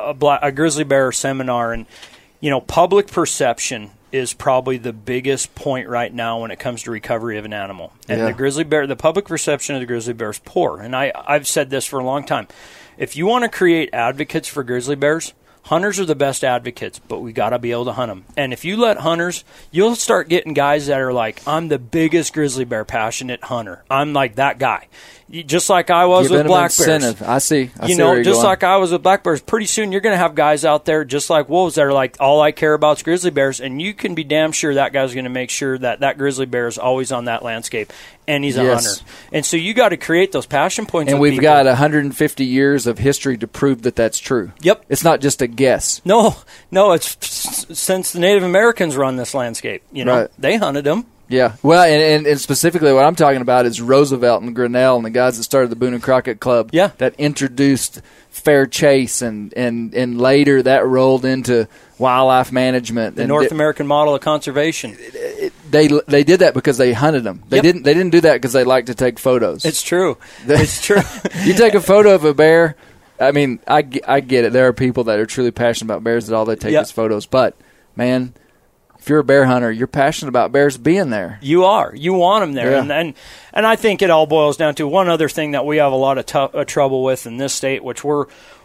a grizzly bear seminar, and you know, public perception is probably the biggest point right now when it comes to recovery of an animal. And the public perception of the grizzly bear is poor. And I've said this for a long time. If you want to create advocates for grizzly bears, hunters are the best advocates, but we got to be able to hunt them. And if you let hunters, you'll start getting guys that are like, I'm the biggest grizzly bear passionate hunter. I'm like that guy. Just like I was with black bears. I see. Just like I was with black bears. Pretty soon you're going to have guys out there just like wolves that are like, all I care about is grizzly bears. And you can be damn sure that guy's going to make sure that grizzly bear is always on that landscape. And he's a hunter. And so you got to create those passion points. And we've got 150 years of history to prove that that's true. Yep. It's not just a guess. No, it's since the Native Americans run this landscape. You know, they hunted them. Yeah. Well, and specifically what I'm talking about is Roosevelt and Grinnell and the guys that started the Boone and Crockett Club that introduced fair chase, and later that rolled into wildlife management. The North American model of conservation. They did that because they hunted them. They didn't do that because they like to take photos. It's true. It's true. You take a photo of a bear. I mean, I get it. There are people that are truly passionate about bears that all they take is photos. But, man, if you're a bear hunter, you're passionate about bears being there. You are. You want them there. Yeah. And I think it all boils down to one other thing that we have a lot of trouble with in this state, which we're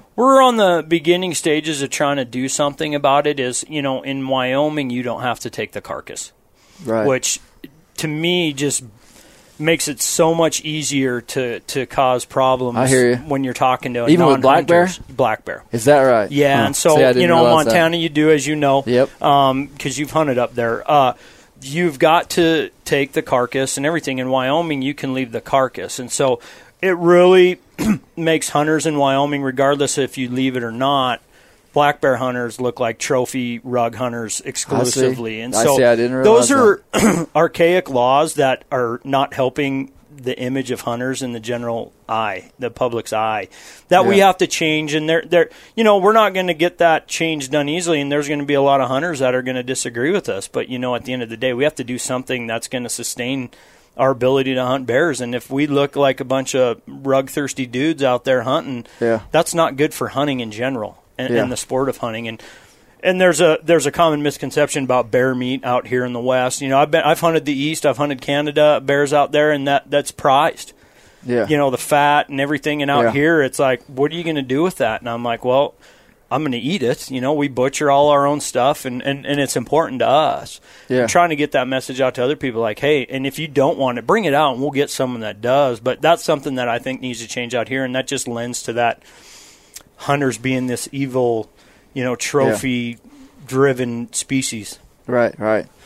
on the beginning stages of trying to do something about it, is, you know, in Wyoming, you don't have to take the carcass. Right. Which, to me, just makes it so much easier to cause problems. I hear you. When you're talking to even with black bear? Black bear. Is that right? Yeah, and so, you know, Montana, you do, as you know. Yep. Because you've hunted up there. You've got to take the carcass and everything. In Wyoming, you can leave the carcass. And so it really makes hunters in Wyoming, regardless if you leave it or not, black bear hunters look like trophy rug hunters exclusively. And so those are archaic laws that are not helping the image of hunters in the general eye, the public's eye, that we have to change. And they're you know, we're not going to get that change done easily, and there's going to be a lot of hunters that are going to disagree with us. But, you know, at the end of the day, we have to do something that's going to sustain our ability to hunt bears. And if we look like a bunch of rug-thirsty dudes out there hunting, that's not good for hunting in general. And the sport of hunting, and there's a common misconception about bear meat out here in the West. You know, I've hunted the East, I've hunted Canada, bears out there, and that's prized. Yeah, you know, the fat and everything, and out here it's like, what are you going to do with that? And I'm like, well, I'm going to eat it. You know, we butcher all our own stuff, and it's important to us. Yeah, I'm trying to get that message out to other people, like, hey, and if you don't want it, bring it out, and we'll get someone that does. But that's something that I think needs to change out here, and that just lends to that hunters being this evil, you know, trophy-driven species. Right.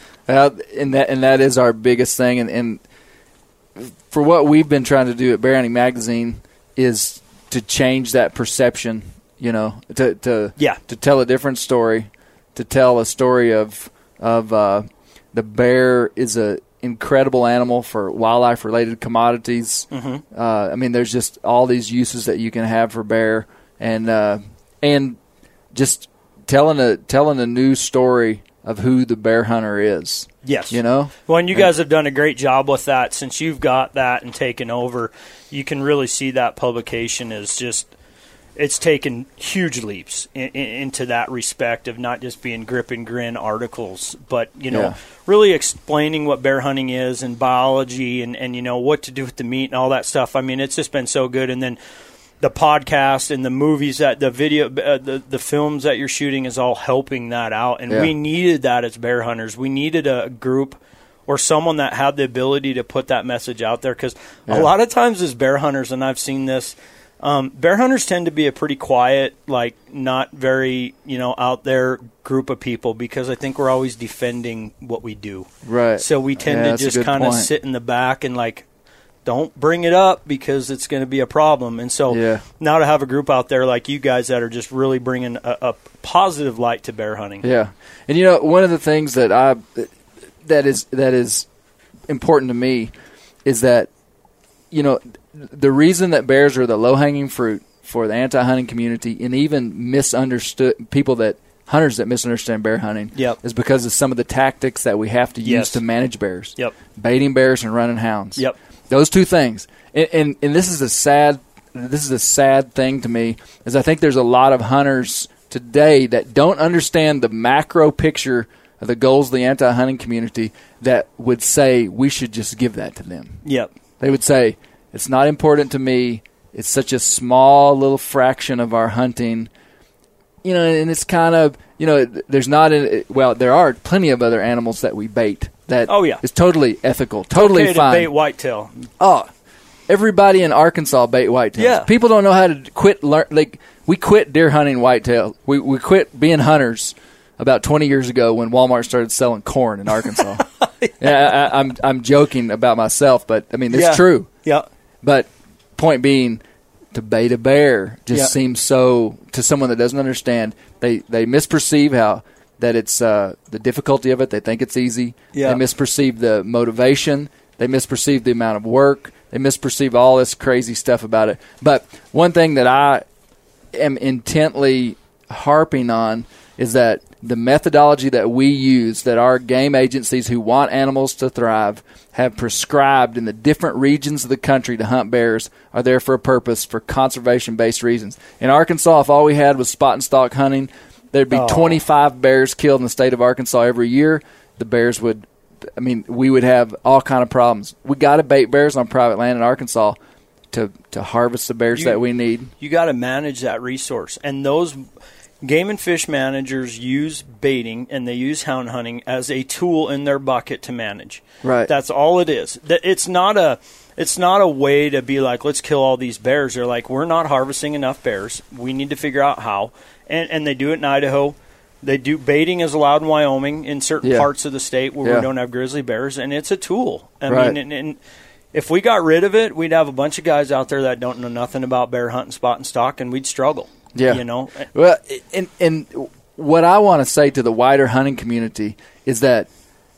And that is our biggest thing. And for what we've been trying to do at Bear Hunting Magazine is to change that perception. You know, to tell a different story, to tell a story of the bear is a incredible animal for wildlife-related commodities. Mm-hmm. I mean, there's just all these uses that you can have for bear. And just telling a new story of who the bear hunter is. Yes. You know? Well, and you guys have done a great job with that. Since you've got that and taken over, you can really see that publication is just, it's taken huge leaps into that respect of not just being grip and grin articles, but, you know, really explaining what bear hunting is and biology and, you know, what to do with the meat and all that stuff. I mean, it's just been so good. And then the podcast and the movies, that the video, the films that you're shooting is all helping that out. And we needed that as bear hunters. We needed a group or someone that had the ability to put that message out there. Because a lot of times as bear hunters, and I've seen this, bear hunters tend to be a pretty quiet, like not very, you know, out there group of people, because I think we're always defending what we do. Right. So we tend to just kind of sit in the back and like, don't bring it up because it's going to be a problem. And so now to have a group out there like you guys that are just really bringing a positive light to bear hunting. Yeah. And, you know, one of the things that that is important to me is that, you know, the reason that bears are the low-hanging fruit for the anti-hunting community and even hunters that misunderstand bear hunting is because of some of the tactics that we have to use to manage bears. Baiting bears and running hounds. Those two things. And this is a sad thing to me, is I think there's a lot of hunters today that don't understand the macro picture of the goals of the anti-hunting community that would say we should just give that to them. They would say, it's not important to me. It's such a small little fraction of our hunting. You know, and it's kind of, you know, there are plenty of other animals that we bait that is totally ethical, totally fine. To bait whitetail. Oh, everybody in Arkansas bait whitetails. People don't know how to quit. We quit deer hunting whitetail. We quit being hunters about 20 years ago when Walmart started selling corn in Arkansas. I'm joking about myself, but I mean it's true. But point being, to bait a bear just seems so, to someone that doesn't understand, they misperceive that it's the difficulty of it. They think it's easy. They misperceive the motivation. They misperceive the amount of work. They misperceive all this crazy stuff about it. But one thing that I am intently harping on is that the methodology that we use, that our game agencies who want animals to thrive have prescribed in the different regions of the country to hunt bears, are there for a purpose, for conservation-based reasons. In Arkansas, if all we had was spot and stalk hunting, there'd be 25 bears killed in the state of Arkansas every year. The bears we would have all kind of problems. We got to bait bears on private land in Arkansas to harvest the bears that we need. You got to manage that resource. And those game and fish managers use baiting and they use hound hunting as a tool in their bucket to manage. Right. That's all it is. It's not a way to be like, let's kill all these bears. They're like, we're not harvesting enough bears. We need to figure out how. And they do it in Idaho. They do baiting is allowed in Wyoming in certain parts of the state where we don't have grizzly bears, and it's a tool. I mean, and if we got rid of it, we'd have a bunch of guys out there that don't know nothing about bear hunting, spot and stalk, and we'd struggle. You know. Well, and what I want to say to the wider hunting community is that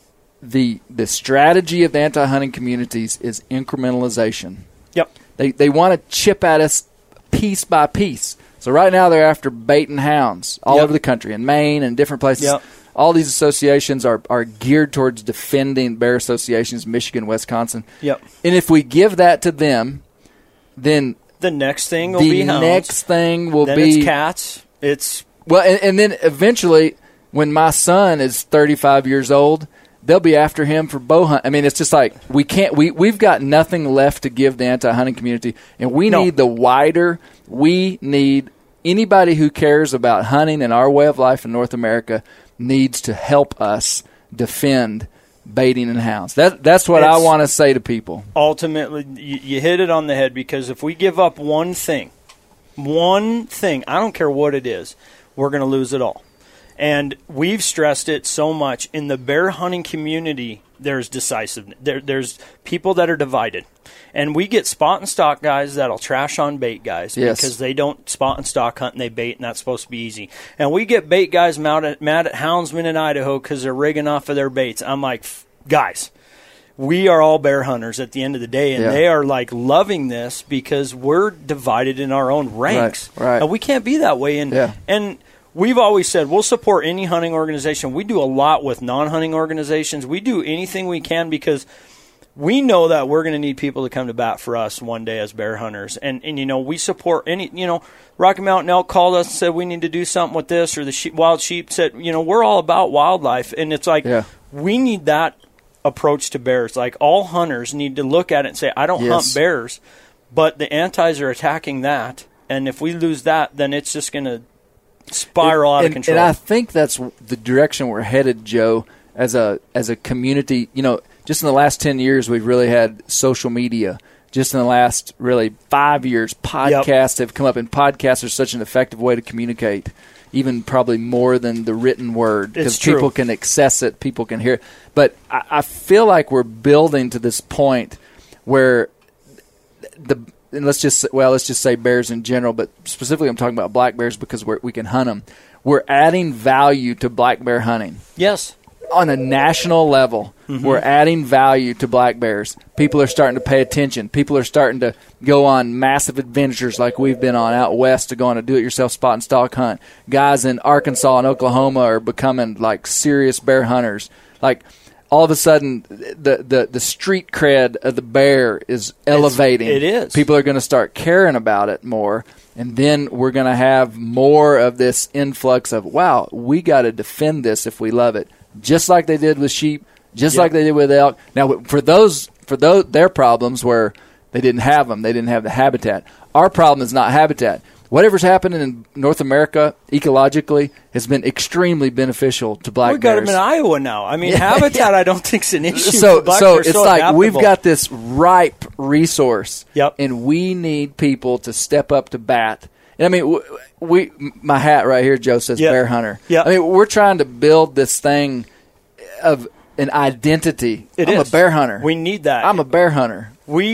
the strategy of the anti-hunting communities is incrementalization. They want to chip at us piece by piece. So right now they're after baiting hounds all over the country, in Maine and different places. All these associations are geared towards defending bear associations, Michigan, Wisconsin. And if we give that to them, then the next thing will be hounds. The next thing will then be it's cats. And then eventually, when my son is 35 years old, they'll be after him for bow hunt. I mean, it's just like we've got nothing left to give the anti-hunting community, and we need the wider. We need anybody who cares about hunting and our way of life in North America needs to help us defend baiting and hounds. That's what I want to say to people. Ultimately, you hit it on the head, because if we give up one thing, I don't care what it is, we're going to lose it all. And we've stressed it so much. In the bear hunting community, there's decisiveness. There's people that are divided. And we get spot and stalk guys that'll trash on bait guys because they don't spot and stalk hunt and they bait, and that's supposed to be easy. And we get bait guys mad at houndsmen in Idaho because they're rigging off of their baits. I'm like, guys, we are all bear hunters at the end of the day, and they are like loving this because we're divided in our own ranks. Right. And we can't be that way. And we've always said we'll support any hunting organization. We do a lot with non-hunting organizations. We do anything we can because we know that we're going to need people to come to bat for us one day as bear hunters. And you know, we support any, you know, Rocky Mountain Elk called us and said we need to do something with this, or the Wild Sheep said, you know, we're all about wildlife. And it's like we need that approach to bears. Like, all hunters need to look at it and say, I don't hunt bears, but the antis are attacking that. And if we lose that, then it's just going to spiral out of control. And I think that's the direction we're headed, Joe, as a community. You know, just in the last 10 years, we've really had social media. Just in the last, really, 5 years, podcasts have come up, and podcasts are such an effective way to communicate, even probably more than the written word, because people can access it, people can hear it. But I feel like we're building to this point where and let's just say bears in general, but specifically I'm talking about black bears because we can hunt them. We're adding value to black bear hunting. Yes. on a national level, we're adding value to black bears. People are starting to pay attention. People are starting to go on massive adventures like we've been on out west to go on a do-it-yourself spot and stalk hunt. Guys in Arkansas and Oklahoma are becoming like serious bear hunters. Like all of a sudden, the street cred of the bear is elevating. It is. People are going to start caring about it more. And then we're going to have more of this influx of, wow, we got to defend this if we love it. Just like they did with sheep, just like they did with elk. Now, for those their problems where they didn't have them, they didn't have the habitat. Our problem is not habitat. Whatever's happening in North America ecologically has been extremely beneficial to black bears. We got them in Iowa now. I mean, habitat I don't think is an issue. So bears. It's like adaptable. We've got this ripe resource, Yep. and we need people to step up to bat. And I mean, my hat right here, Joe, says bear hunter. Yep. I mean, we're trying to build this thing of an identity. I'm a bear hunter. We need that. I'm a bear hunter.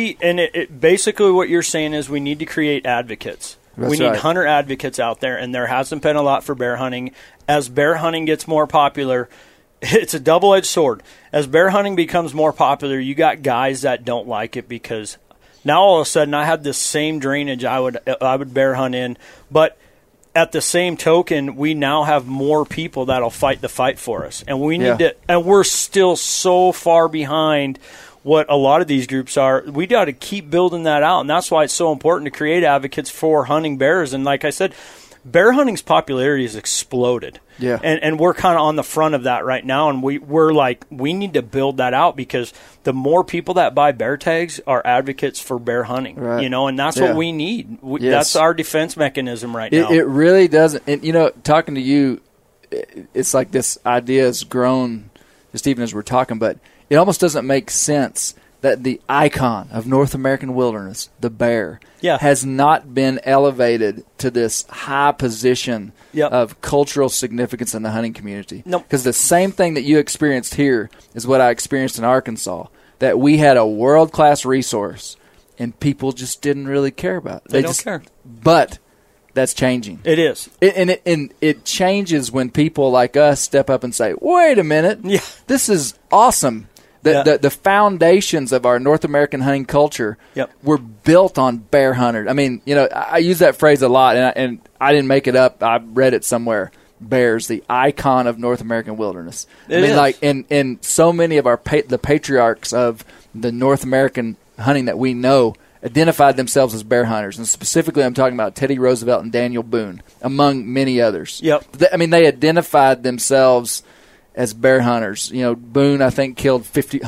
Basically what you're saying is we need to create advocates. That's we need right. hunter advocates out there, and there hasn't been a lot for bear hunting. As bear hunting gets more popular, it's a double-edged sword. As bear hunting becomes more popular, you got guys that don't like it because now all of a sudden I have this same drainage I would bear hunt in, but at the same token, we now have more people that'll fight the fight for us, and we need to. And we're still so far behind what a lot of these groups are. We got to keep building that out, and that's why it's so important to create advocates for hunting bears. And like I said, bear hunting's popularity has exploded. Yeah. And we're kind of on the front of that right now, and we're like, we need to build that out because the more people that buy bear tags are advocates for bear hunting, right. and that's what we need. Yes. That's our defense mechanism right now. It really doesn't. And, talking to you, it's like this idea has grown just even as we're talking, but it almost doesn't make sense that the icon of North American wilderness, the bear, has not been elevated to this high position of cultural significance in the hunting community. Because the same thing that you experienced here is what I experienced in Arkansas, that we had a world-class resource, and people just didn't really care about it. They don't care. But that's changing. It is. And it changes when people like us step up and say, wait a minute, this is awesome. The foundations of our North American hunting culture were built on bear hunters. I mean, I use that phrase a lot, and I didn't make it up. I read it somewhere. Bears, the icon of North American wilderness. Like, and so many of the patriarchs of the North American hunting that we know identified themselves as bear hunters, and specifically I'm talking about Teddy Roosevelt and Daniel Boone, among many others. They identified themselves as bear hunters. Boone, I think, killed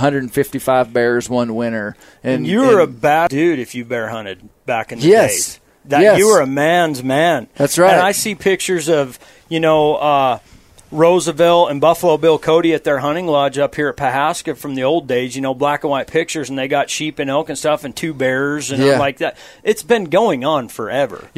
155 bears one winter. And you were a bad dude if you bear hunted back in the days. You were a man's man. That's right. And I see pictures of, Roosevelt and Buffalo Bill Cody at their hunting lodge up here at Pahaska from the old days, black and white pictures, and they got sheep and elk and stuff and 2 bears and like that. It's been going on forever.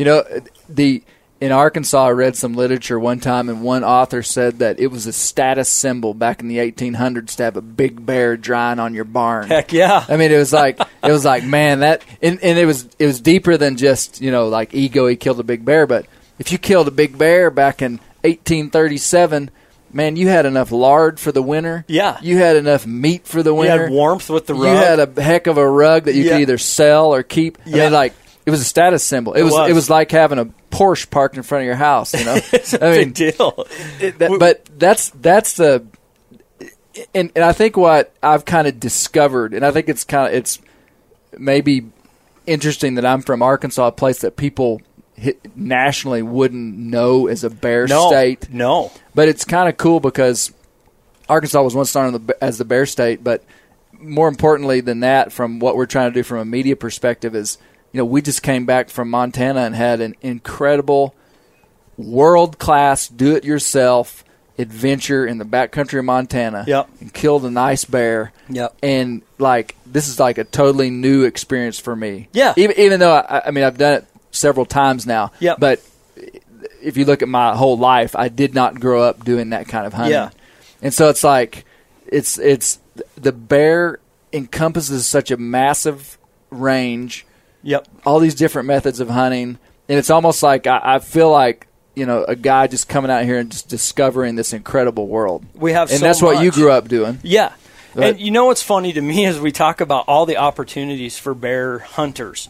In Arkansas, I read some literature one time, and one author said that it was a status symbol back in the 1800s to have a big bear drying on your barn. Heck yeah! I mean, it was like man, that and it was deeper than just like ego. He killed a big bear, but if you killed a big bear back in 1837, man, you had enough lard for the winter. Yeah, you had enough meat for the winter. You had warmth with the rug. You had a heck of a rug that you could either sell or keep. I mean, it was a status symbol. It was like having a Porsche parked in front of your house. It's a big deal. But that's the, and I think what I've kind of discovered, and I think it's maybe interesting that I'm from Arkansas, a place that people nationally wouldn't know as a bear state. No, but it's kind of cool because Arkansas was once started as the bear state, but more importantly than that, from what we're trying to do from a media perspective is, we just came back from Montana and had an incredible, world-class, do-it-yourself adventure in the backcountry of Montana. And killed a nice bear. And, this is like a totally new experience for me. Even though, I mean, I've done it several times now. But if you look at my whole life, I did not grow up doing that kind of hunting. And so it's like, it's the bear encompasses such a massive range. All these different methods of hunting, and it's almost like I feel like a guy just coming out here and just discovering this incredible world. We have, and that's what you grew up doing. Yeah. And you know what's funny to me is we talk about all the opportunities for bear hunters.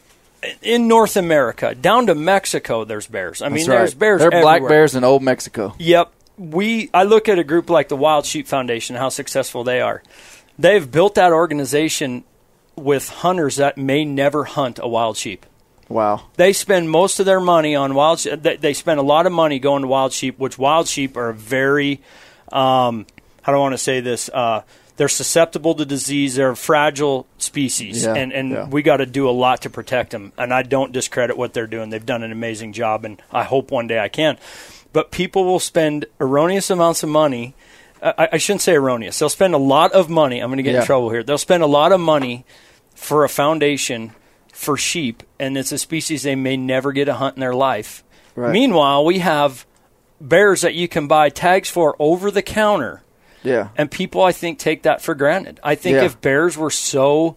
In North America, down to Mexico, there's bears. I mean, there's bears everywhere. There are black bears in old Mexico. Yep. I look at a group like the Wild Sheep Foundation, how successful they are. They've built that organization with hunters that may never hunt a wild sheep. Wow. They spend most of their money on wild sheep. They spend a lot of money going to wild sheep, which wild sheep are very, how do I want to say this? They're susceptible to disease. They're a fragile species, and we got to do a lot to protect them. And I don't discredit what they're doing. They've done an amazing job, and I hope one day I can. But people will spend erroneous amounts of money. I shouldn't say erroneous. They'll spend a lot of money. I'm going to get in trouble here. They'll spend a lot of money for a foundation for sheep, and it's a species they may never get a hunt in their life. Right. Meanwhile, we have bears that you can buy tags for over the counter. Yeah. And people, I think, take that for granted. I think if bears were so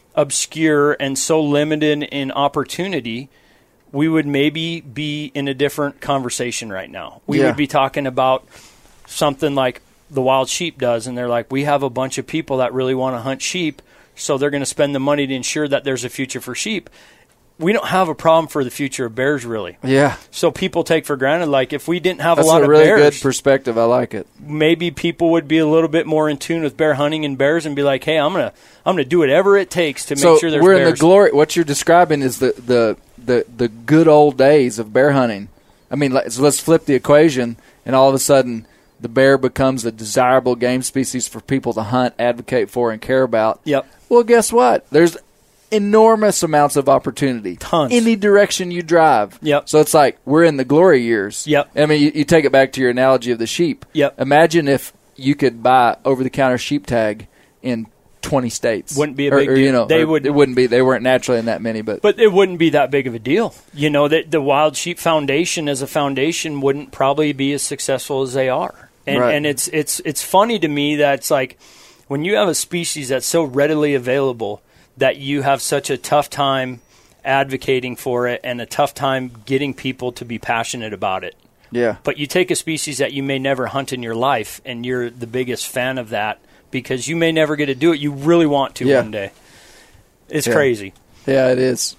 obscure and so limited in opportunity, we would maybe be in a different conversation right now. We would be talking about something like the Wild Sheep does, and they're like, we have a bunch of people that really want to hunt sheep, so they're going to spend the money to ensure that there's a future for sheep. We don't have a problem for the future of bears, really. Yeah. So people take for granted, like, if we didn't have a lot of bears. That's a really good perspective. I like it. Maybe people would be a little bit more in tune with bear hunting and bears and be like, hey, I'm gonna do whatever it takes to make sure there's bears. So we're in the glory. What you're describing is the good old days of bear hunting. I mean, so let's flip the equation, and all of a sudden the bear becomes a desirable game species for people to hunt, advocate for, and care about. Yep. Well, guess what? There's enormous amounts of opportunity. Tons. Any direction you drive. Yep. So it's like we're in the glory years. Yep. I mean, you take it back to your analogy of the sheep. Yep. Imagine if you could buy over-the-counter sheep tag in 20 states. Wouldn't be a big deal. It wouldn't be. They weren't naturally in that many, but it wouldn't be that big of a deal. The Wild Sheep Foundation as a foundation wouldn't probably be as successful as they are. And it's funny to me that it's like when you have a species that's so readily available that you have such a tough time advocating for it and a tough time getting people to be passionate about it. Yeah. But you take a species that you may never hunt in your life, and you're the biggest fan of that because you may never get to do it. You really want to one day. It's crazy. Yeah, it is.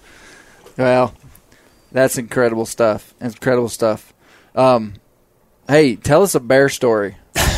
Well, that's incredible stuff. Incredible stuff. Hey, tell us a bear story.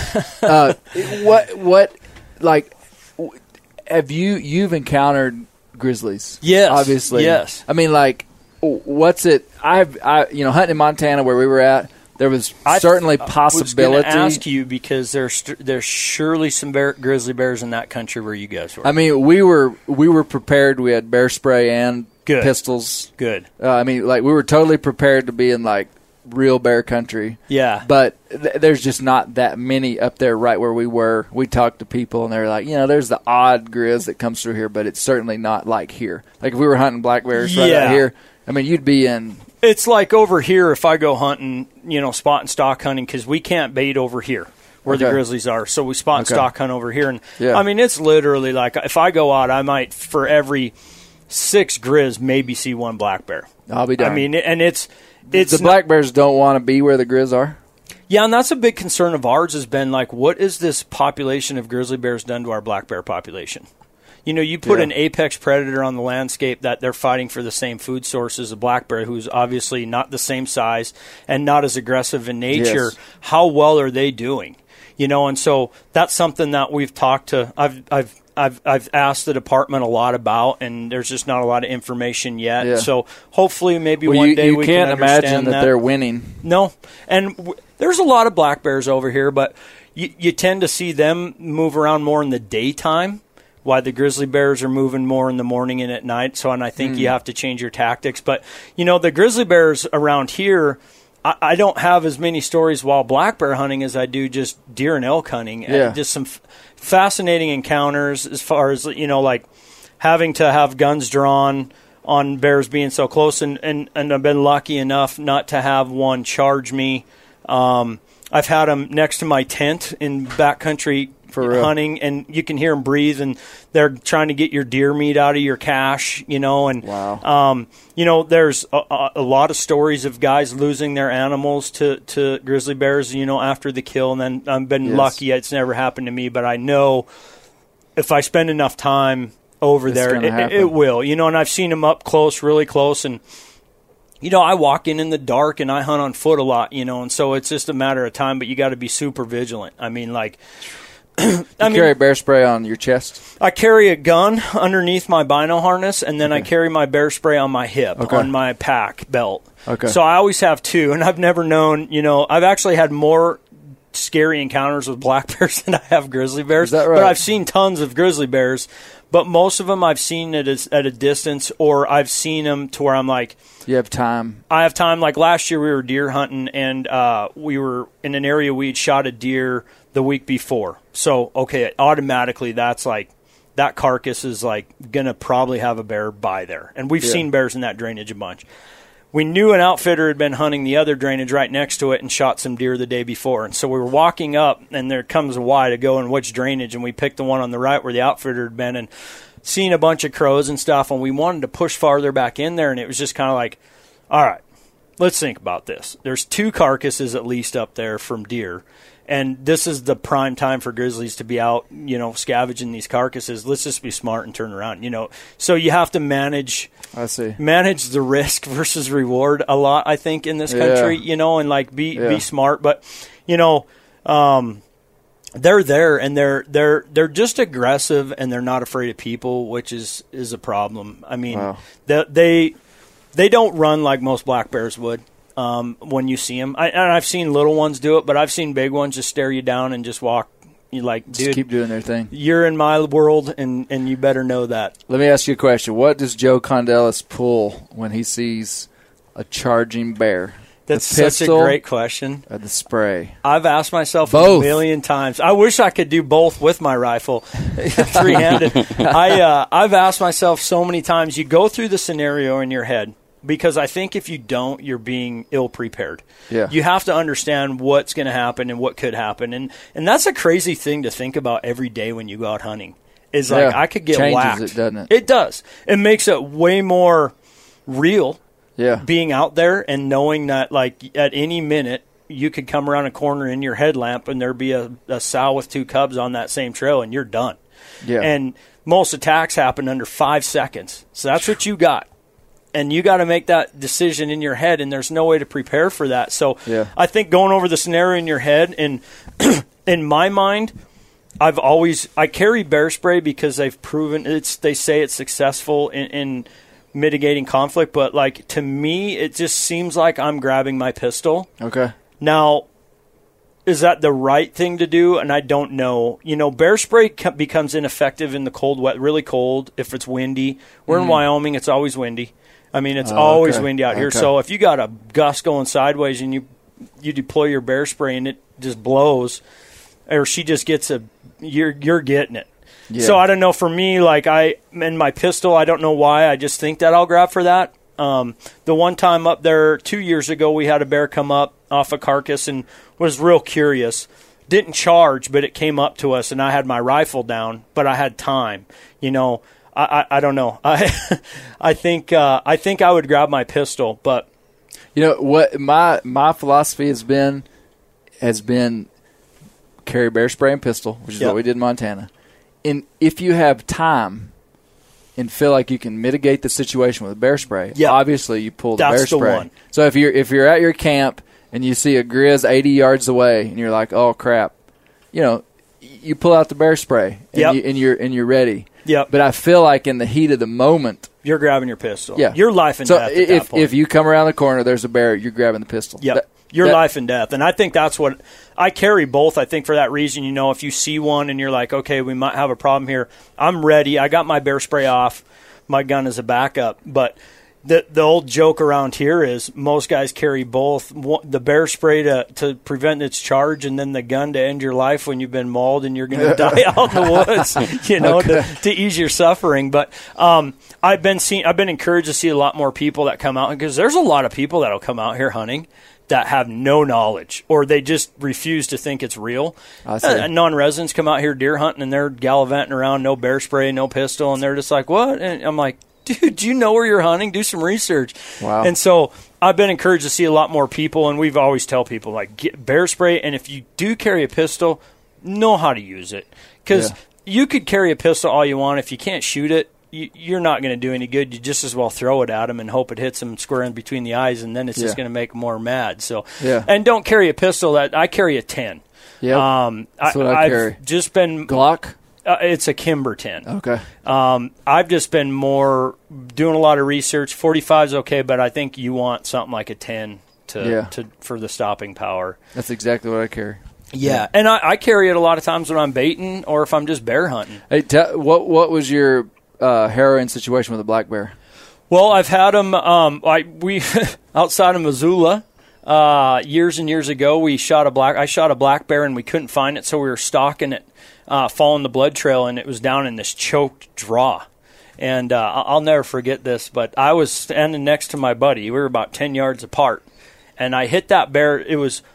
Have you've encountered grizzlies? Yes, obviously. Yes. I mean, what's it? Hunting in Montana where we were at, there was certainly possibility. I was going to ask you because there's surely some grizzly bears in that country where you guys were. I mean, we were prepared. We had bear spray and pistols. Good. We were totally prepared to be in real bear country. Yeah. But there's just not that many up there right where we were. We talked to people, and they're like, there's the odd grizz that comes through here, but it's certainly not like here. Like if we were hunting black bears right out here, I mean, you'd be in. It's like over here if I go hunting, spot and stock hunting, because we can't bait over here where the grizzlies are. So we spot and stock hunt over here. And I mean, it's literally like if I go out, I might, for every 6 grizz, maybe see 1 black bear. I'll be darned. I mean, and it's the black bears don't want to be where the grizz are. Yeah, and that's a big concern of ours has been what is this population of grizzly bears done to our black bear population? You put an apex predator on the landscape that they're fighting for the same food source as a black bear, who's obviously not the same size and not as aggressive in nature. Yes. How well are they doing? And so that's something that we've talked to. I've asked the department a lot about, and there's just not a lot of information yet. Yeah. So hopefully, maybe one day we can understand that. You can't imagine that they're winning. No, and there's a lot of black bears over here, but you tend to see them move around more in the daytime, while the grizzly bears are moving more in the morning and at night. So, and I think you have to change your tactics. But the grizzly bears around here, I don't have as many stories while black bear hunting as I do just deer and elk hunting. Yeah. Just some fascinating encounters as far as, having to have guns drawn on bears being so close. And I've been lucky enough not to have one charge me. I've had them next to my tent in backcountry hunting, and you can hear them breathe, and they're trying to get your deer meat out of your cache, and wow. There's a lot of stories of guys losing their animals to grizzly bears, after the kill, and then I've been lucky it's never happened to me, but I know if I spend enough time over there, it will, and I've seen them up close, really close, and I walk in the dark and I hunt on foot a lot, and so it's just a matter of time, but you got to be super vigilant. I mean, like, carry bear spray on your chest? I carry a gun underneath my bino harness, and then I carry my bear spray on my hip, on my pack belt. Okay. So I always have two, and I've never known, I've actually had more scary encounters with black bears than I have grizzly bears. Is that right? But I've seen tons of grizzly bears, but most of them I've seen at a distance, or I've seen them to where I'm like, you have time. I have time. Like last year we were deer hunting, and we were in an area we'd shot a deer the week before. So, automatically that's like, that carcass is like going to probably have a bear by there. And we've seen bears in that drainage a bunch. We knew an outfitter had been hunting the other drainage right next to it and shot some deer the day before. And so we were walking up, and there comes a Y to go in which drainage, and we picked the one on the right where the outfitter had been and seen a bunch of crows and stuff, and we wanted to push farther back in there, and it was just kind of like, all right, let's think about this. There's 2 carcasses at least up there from deer, and this is the prime time for grizzlies to be out, scavenging these carcasses. Let's just be smart and turn around, So you have to manage the risk versus reward a lot, I think, in this country, and like be smart. But, they're there, and they're just aggressive, and they're not afraid of people, which is a problem. I mean, they don't run like most black bears would. When you see them, and I've seen little ones do it, but I've seen big ones just stare you down and just walk. You like, dude, just keep doing their thing. You're in my world, and you better know that. Let me ask you a question. What does Joe Condellis pull when he sees a charging bear? That's such a great question. Or the spray? I've asked myself both. A million times. I wish I could do both with my rifle, three-handed. I've asked myself so many times. You go through the scenario in your head. Because I think if you don't, you're being ill-prepared. Yeah. You have to understand what's going to happen and what could happen. And that's a crazy thing to think about every day when you go out hunting. Is like, I could get whacked. It, doesn't it? It does. It makes it way more real being out there and knowing that, like, at any minute, you could come around a corner in your headlamp and there'd be a sow with 2 cubs on that same trail, and you're done. Yeah. And most attacks happen under 5 seconds. So that's what you got. And you got to make that decision in your head, and there's no way to prepare for that. So I think going over the scenario in your head, and in my mind, I carry bear spray because they've proven they say it's successful in mitigating conflict. But like, to me, it just seems like I'm grabbing my pistol. Okay. Now, is that the right thing to do? And I don't know. Bear spray becomes ineffective in the cold, wet, really cold if it's windy. We're in Wyoming; it's always windy. I mean, it's always windy out here. So if you got a gust going sideways and you deploy your bear spray and it just blows, or she just gets you're getting it. Yeah. So I don't know. For me, like in my pistol, I don't know why. I just think that I'll grab for that. The one time up there 2 years ago, we had a bear come up off a carcass and was real curious. Didn't charge, but it came up to us, and I had my rifle down, but I had time. I don't know. I think I would grab my pistol, but what my philosophy has been carry bear spray and pistol, which is what we did in Montana. And if you have time and feel like you can mitigate the situation with a bear spray, obviously you pull the bear spray. One. So if you're at your camp and you see a grizz 80 yards away and you're like, oh crap, you pull out the bear spray and you're ready. Yep. But I feel like in the heat of the moment, you're grabbing your pistol. Yeah. Your life and death at that point. If you come around the corner, there's a bear, you're grabbing the pistol. Yeah. Your life and death. And I think that's what I carry both. I think for that reason, if you see one and you're like, okay, we might have a problem here, I'm ready. I got my bear spray off. My gun is a backup. But the old joke around here is most guys carry both, the bear spray to prevent its charge, and then the gun to end your life when you've been mauled and you're going to die out in the woods, to ease your suffering. But I've been encouraged to see a lot more people that come out, because there's a lot of people that'll come out here hunting that have no knowledge, or they just refuse to think it's real. Non-residents come out here deer hunting, and they're gallivanting around, no bear spray, no pistol, and they're just like, what? And I'm like, dude, do you know where you're hunting? Do some research. Wow. And so I've been encouraged to see a lot more people, and we've always tell people, like, get bear spray, and if you do carry a pistol, know how to use it. Because you could carry a pistol all you want. If you can't shoot it, you're not going to do any good. You just as well throw it at them and hope it hits them square in between the eyes, and then it's just going to make them more mad. So, and don't carry a pistol. I carry a 10. Yeah, that's what I carry. I've just been Glock. It's a Kimber 10. Okay. I've just been more doing a lot of research. 45 is okay, but I think you want something like a 10 for the stopping power. That's exactly what I carry. Yeah, and I carry it a lot of times when I'm baiting or if I'm just bear hunting. Hey, what was your harrowing situation with a black bear? Well, I've had them. We outside of Missoula years and years ago. I shot a black bear and we couldn't find it, so we were stalking it, following the blood trail, and it was down in this choked draw. And I'll never forget this, but I was standing next to my buddy. We were about 10 yards apart, and I hit that bear.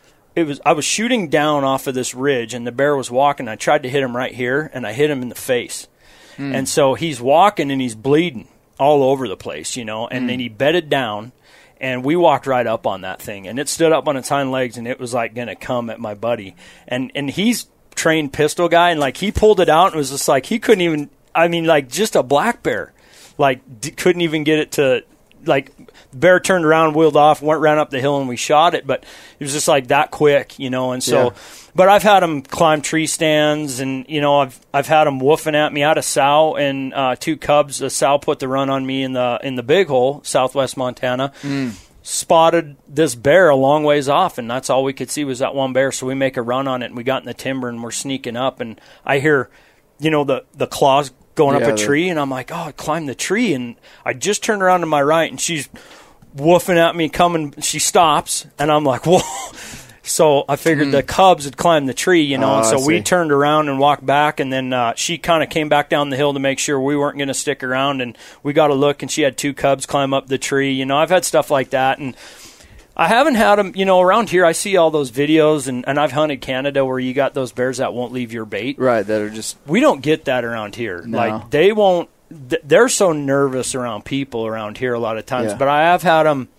I was shooting down off of this ridge, and the bear was walking. I tried to hit him right here, and I hit him in the face. And so he's walking, and he's bleeding all over the place, and then he bedded down, and we walked right up on that thing, and it stood up on its hind legs, and it was like going to come at my buddy. And he's trained pistol guy, and like he pulled it out, and it was just like he couldn't even, just a black bear, couldn't even get it to, the bear turned around, wheeled off, ran up the hill, and we shot it, but it was just like that quick, and so, but I've had them climb tree stands, and, I've had them woofing at me. I had a sow and 2 cubs. A sow put the run on me in the big hole, southwest Montana, spotted this bear a long ways off, and that's all we could see was that one bear, so we make a run on it, and we got in the timber, and we're sneaking up, and I hear, the claws going up a tree, and I'm like, I climbed the tree, and I just turned around to my right, and she's woofing at me, coming. She stops, and I'm like, whoa. So I figured the cubs had climbed the tree, and so we turned around and walked back, and then she kind of came back down the hill to make sure we weren't going to stick around, and we got a look, and she had 2 cubs climb up the tree. I've had stuff like that, and I haven't had them, around here I see all those videos, and I've hunted Canada where you got those bears that won't leave your bait. Right, that are just... We don't get that around here. No. They won't... They're so nervous around people around here a lot of times, but I have had them,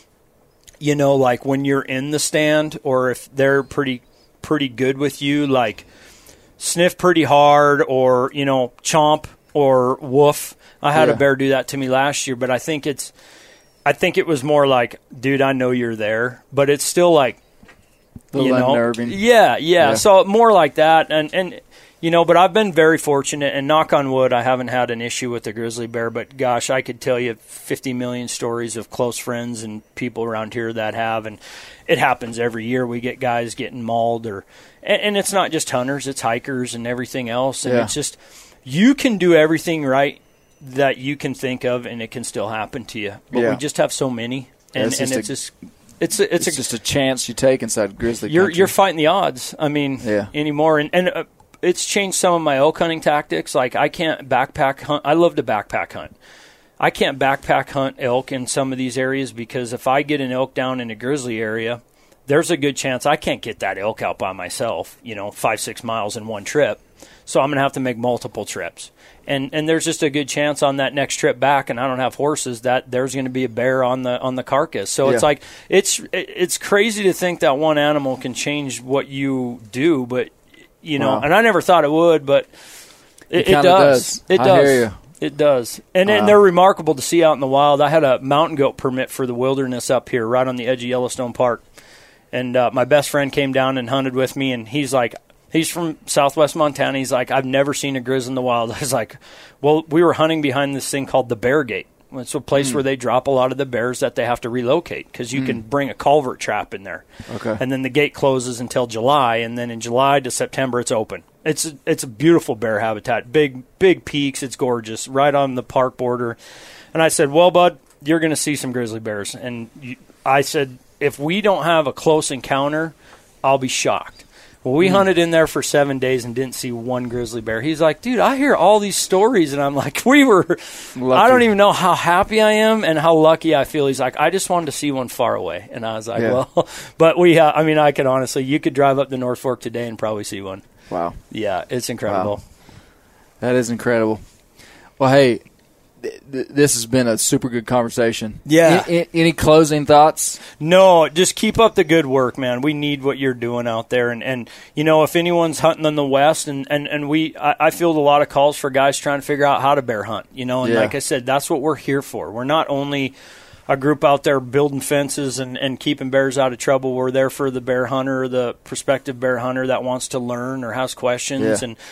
when you're in the stand, or if they're pretty good with you, sniff pretty hard, or, chomp or woof. I had a bear do that to me last year, but I think it was more like, dude, I know you're there, but it's still like, unnerving. Yeah. So more like that, and but I've been very fortunate, and knock on wood, I haven't had an issue with the grizzly bear. But gosh, I could tell you 50 million stories of close friends and people around here that have, and it happens every year. We get guys getting mauled, and it's not just hunters, it's hikers and everything else, and it's just you can do everything right that you can think of, and it can still happen to you. But we just have so many, and it's just a chance you take inside grizzly country. You're fighting the odds. Anymore, and it's changed some of my elk hunting tactics. Like I can't backpack hunt. I love to backpack hunt. I can't backpack hunt elk in some of these areas because if I get an elk down in a grizzly area, there's a good chance I can't get that elk out by myself. 5-6 miles in one trip. So I'm going to have to make multiple trips. And there's just a good chance on that next trip back, and I don't have horses, that there's going to be a bear on the carcass. So it's like it's crazy to think that one animal can change what you do, but and I never thought it would, but it does. It does. I hear you. It does. And they're remarkable to see out in the wild. I had a mountain goat permit for the wilderness up here, right on the edge of Yellowstone Park. And my best friend came down and hunted with me, and he's like, he's from southwest Montana. He's like, I've never seen a grizz in the wild. I was like, well, we were hunting behind this thing called the Bear Gate. It's a place where they drop a lot of the bears that they have to relocate because you can bring a culvert trap in there. Okay. And then the gate closes until July, and then in July to September it's open. It's a beautiful bear habitat. Big peaks. It's gorgeous. Right on the park border. And I said, well, bud, you're going to see some grizzly bears. And I said, if we don't have a close encounter, I'll be shocked. Well, we hunted in there for 7 days and didn't see one grizzly bear. He's like, dude, I hear all these stories. And I'm like, I don't even know how happy I am and how lucky I feel. He's like, I just wanted to see one far away. And I was like, well, but I could honestly, you could drive up to North Fork today and probably see one. Wow. Yeah, it's incredible. Wow. That is incredible. Well, hey, this has been a super good conversation. Yeah. Any closing thoughts? No, just keep up the good work, man. We need what you're doing out there. And if anyone's hunting in the West, I field a lot of calls for guys trying to figure out how to bear hunt, like I said, that's what we're here for. We're not only a group out there building fences and keeping bears out of trouble. We're there for the bear hunter, the prospective bear hunter that wants to learn or has questions. And,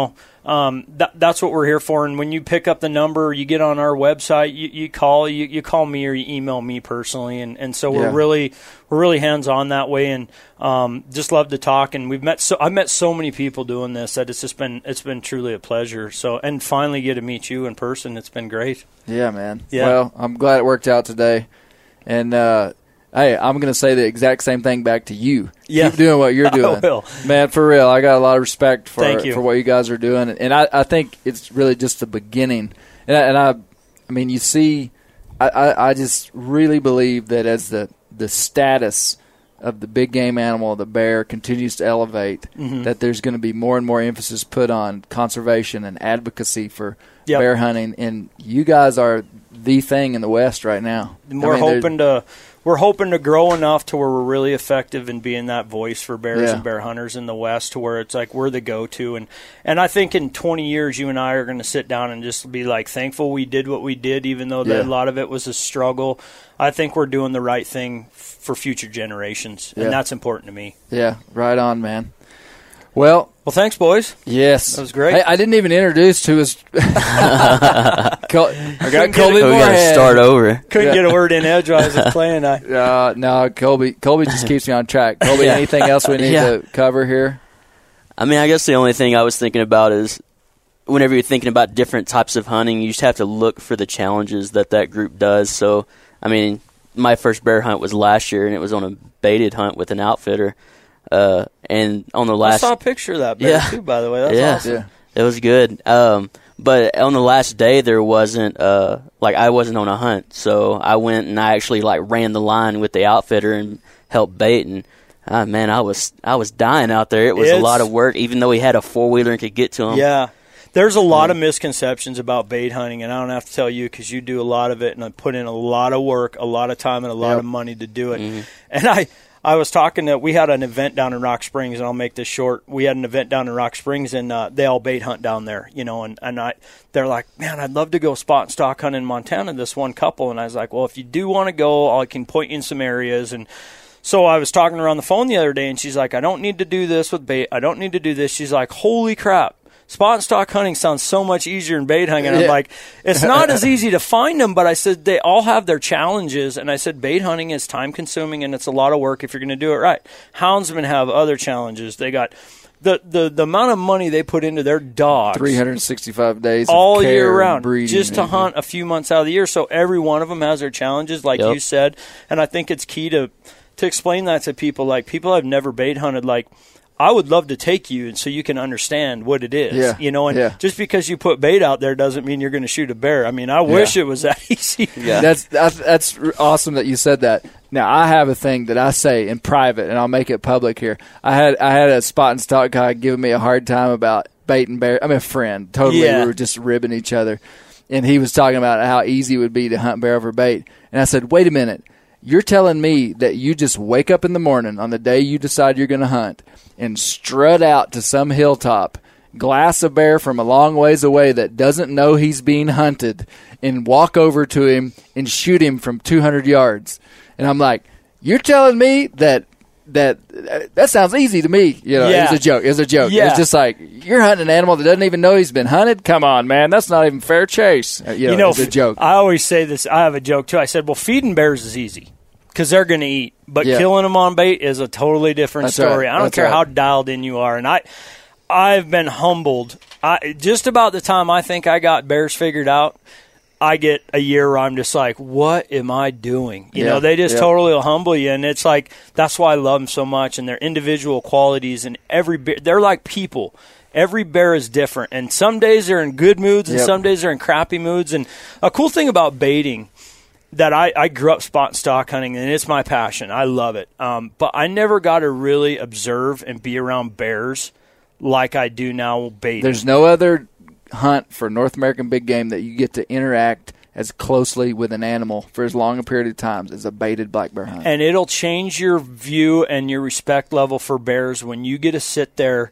that's what we're here for. And when you pick up the number, you get on our website, you call me or you email me personally. And so we're really hands on that way. And just love to talk. And I've met so many people doing this that it's been truly a pleasure. So, and finally get to meet you in person. It's been great. Yeah, man. Yeah. Well, I'm glad it worked out today. And, hey, I'm going to say the exact same thing back to you. Yeah. Keep doing what you're doing. I will. Man, for real, I got a lot of respect for what you guys are doing. And I think it's really just the beginning. And I mean, you see, I just really believe that as the status of the big game animal, the bear, continues to elevate, that there's going to be more and more emphasis put on conservation and advocacy for bear hunting. And you guys are the thing in the West right now. We're hoping to grow enough to where we're really effective in being that voice for bears and bear hunters in the West, to where it's like we're the go-to. And I think in 20 years, you and I are going to sit down and just be like thankful we did what we did, even though a lot of it was a struggle. I think we're doing the right thing for future generations, and that's important to me. Yeah, right on, man. Well, thanks, boys. Yes. That was great. Hey, I didn't even introduce who was I got Colby We got to start over. Couldn't get a word in edgewise of playing. No, Colby just keeps me on track. Colby, anything else we need to cover here? I mean, I guess the only thing I was thinking about is whenever you're thinking about different types of hunting, you just have to look for the challenges that group does. So, I mean, my first bear hunt was last year, and it was on a baited hunt with an outfitter. And on the last, I saw a picture of that bear too, by the way. That's awesome. Yeah. It was good. But on the last day, there wasn't I wasn't on a hunt, so I went and I actually ran the line with the outfitter and helped bait. And man, I was dying out there. It was a lot of work, even though he had a 4-wheeler and could get to him. Yeah. There's a lot of misconceptions about bait hunting, and I don't have to tell you because you do a lot of it, and I put in a lot of work, a lot of time, and a lot of money to do it. Mm-hmm. And I was talking we had an event down in Rock Springs, and I'll make this short. We had an event down in Rock Springs, and they all bait hunt down there, they're like, man, I'd love to go spot and stock hunt in Montana, this one couple. And I was like, well, if you do want to go, I can point you in some areas. And so I was talking to her on the phone the other day, and she's like, I don't need to do this with bait. I don't need to do this. She's like, holy crap. Spot and stock hunting sounds so much easier than bait hunting. And I'm like, it's not as easy to find them, but I said they all have their challenges. And I said bait hunting is time consuming and it's a lot of work if you're going to do it right. Houndsmen have other challenges. They got the amount of money they put into their dogs 365 days all of care year round breeding, just to hunt a few months out of the year. So every one of them has their challenges, like you said. And I think it's key to explain that to people. Like, people have never bait hunted, like, I would love to take you so you can understand what it is, just because you put bait out there doesn't mean you're going to shoot a bear. I mean, I wish it was that easy. Yeah. That's awesome that you said that. Now, I have a thing that I say in private, and I'll make it public here. I had a spot and stock guy giving me a hard time about bait and bear. I mean, a friend. Totally. We were just ribbing each other. And he was talking about how easy it would be to hunt bear over bait. And I said, wait a minute. You're telling me that you just wake up in the morning on the day you decide you're going to hunt and strut out to some hilltop, glass a bear from a long ways away that doesn't know he's being hunted, and walk over to him and shoot him from 200 yards. And I'm like, you're telling me that sounds easy to me. It's a joke. It's a joke. Yeah. It's just like, you're hunting an animal that doesn't even know he's been hunted? Come on, man. That's not even fair chase. It's a joke. I always say this. I have a joke, too. I said, well, feeding bears is easy because they're going to eat. But killing them on bait is a totally different story. Right. I don't care how dialed in you are. And I've been humbled. Just about the time I think I got bears figured out, I get a year where I'm just like, what am I doing? You Yeah, know, they just yeah. totally will humble you. And it's like, that's why I love them so much, and their individual qualities. And every bear, they're like people. Every bear is different. And some days they're in good moods, and Yep. some days they're in crappy moods. And a cool thing about baiting, that I grew up spot and stock hunting, and it's my passion. I love it. But I never got to really observe and be around bears like I do now baiting. There's no other hunt for North American big game that you get to interact as closely with an animal for as long a period of time as a baited black bear hunt. And it'll change your view and your respect level for bears when you get to sit there.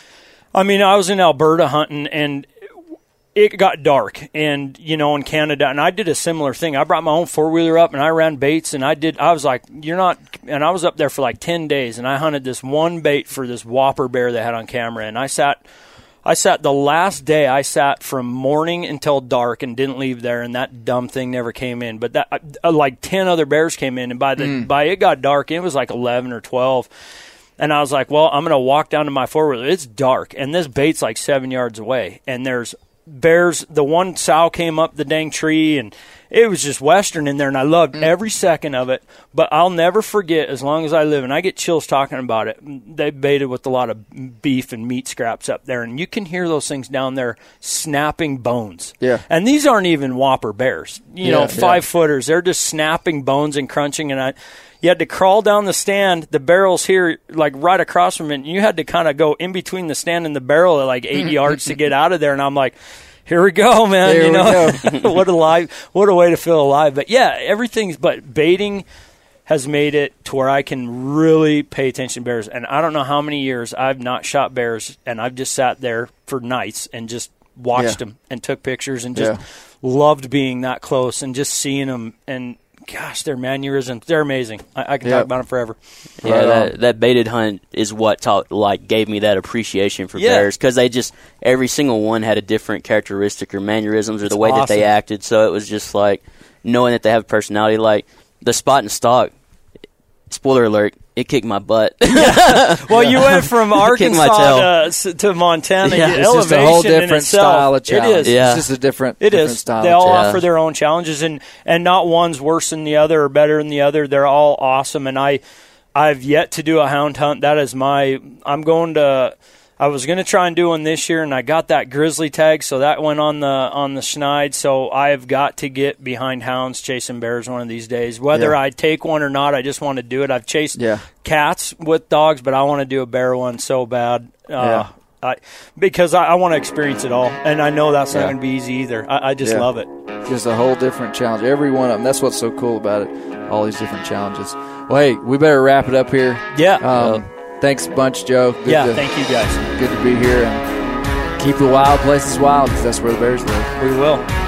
I mean, I was in Alberta hunting, and it got dark, and, you know, in Canada, and I did a similar thing. I brought my own four-wheeler up, and I ran baits, and I was like, you're not, and I was up there for like 10 days, and I hunted this one bait for this whopper bear they had on camera, and I sat the last day, I sat from morning until dark and didn't leave there, and that dumb thing never came in. But that like 10 other bears came in, and by it got dark, and it was like 11 or 12. And I was like, well, I'm going to walk down to my four-wheeler. It's dark, and this bait's like 7 yards away, and there's bears. The one sow came up the dang tree, and it was just western in there, and I loved every second of it. But I'll never forget, as long as I live, and I get chills talking about it, they baited with a lot of beef and meat scraps up there, and you can hear those things down there snapping bones. Yeah. And these aren't even whopper bears, you know, Yeah. 5-footers. They're just snapping bones and crunching, and you had to crawl down the stand, the barrel's here, like right across from it, and you had to kind of go in between the stand and the barrel at like 8 yards to get out of there, and I'm like, here we go, man. Here you know, we go. what a way to feel alive. But yeah, but baiting has made it to where I can really pay attention to bears. And I don't know how many years I've not shot bears, and I've just sat there for nights and just watched them and took pictures and just loved being that close and just seeing them. And gosh, their mannerisms, they're amazing. I can talk about them forever. Yeah, that baited hunt is what gave me that appreciation for bears, because they just, every single one had a different characteristic or mannerisms or the way that they acted. So it was just like knowing that they have personality. Like the spot and stock, spoiler alert, it kicked my butt. Well, you went from Arkansas to Montana. Yeah, it's just a whole different style of challenge. It is. It's just a different style. They all of offer their own challenges, and not one's worse than the other or better than the other. They're all awesome, and I've yet to do a hound hunt. That is I was going to try and do one this year, and I got that grizzly tag, so that went on the schneid. So I've got to get behind hounds chasing bears one of these days. Whether I take one or not, I just want to do it. I've chased cats with dogs, but I want to do a bear one so bad. Because I want to experience it all, and I know that's not going to be easy either. I just love it. Just a whole different challenge. Every one of them. That's what's so cool about it. All these different challenges. Well, hey, we better wrap it up here. Yeah. Thanks a bunch, Joe. Thank you guys. Good to be here, and keep the wild places wild, because that's where the bears live. We will.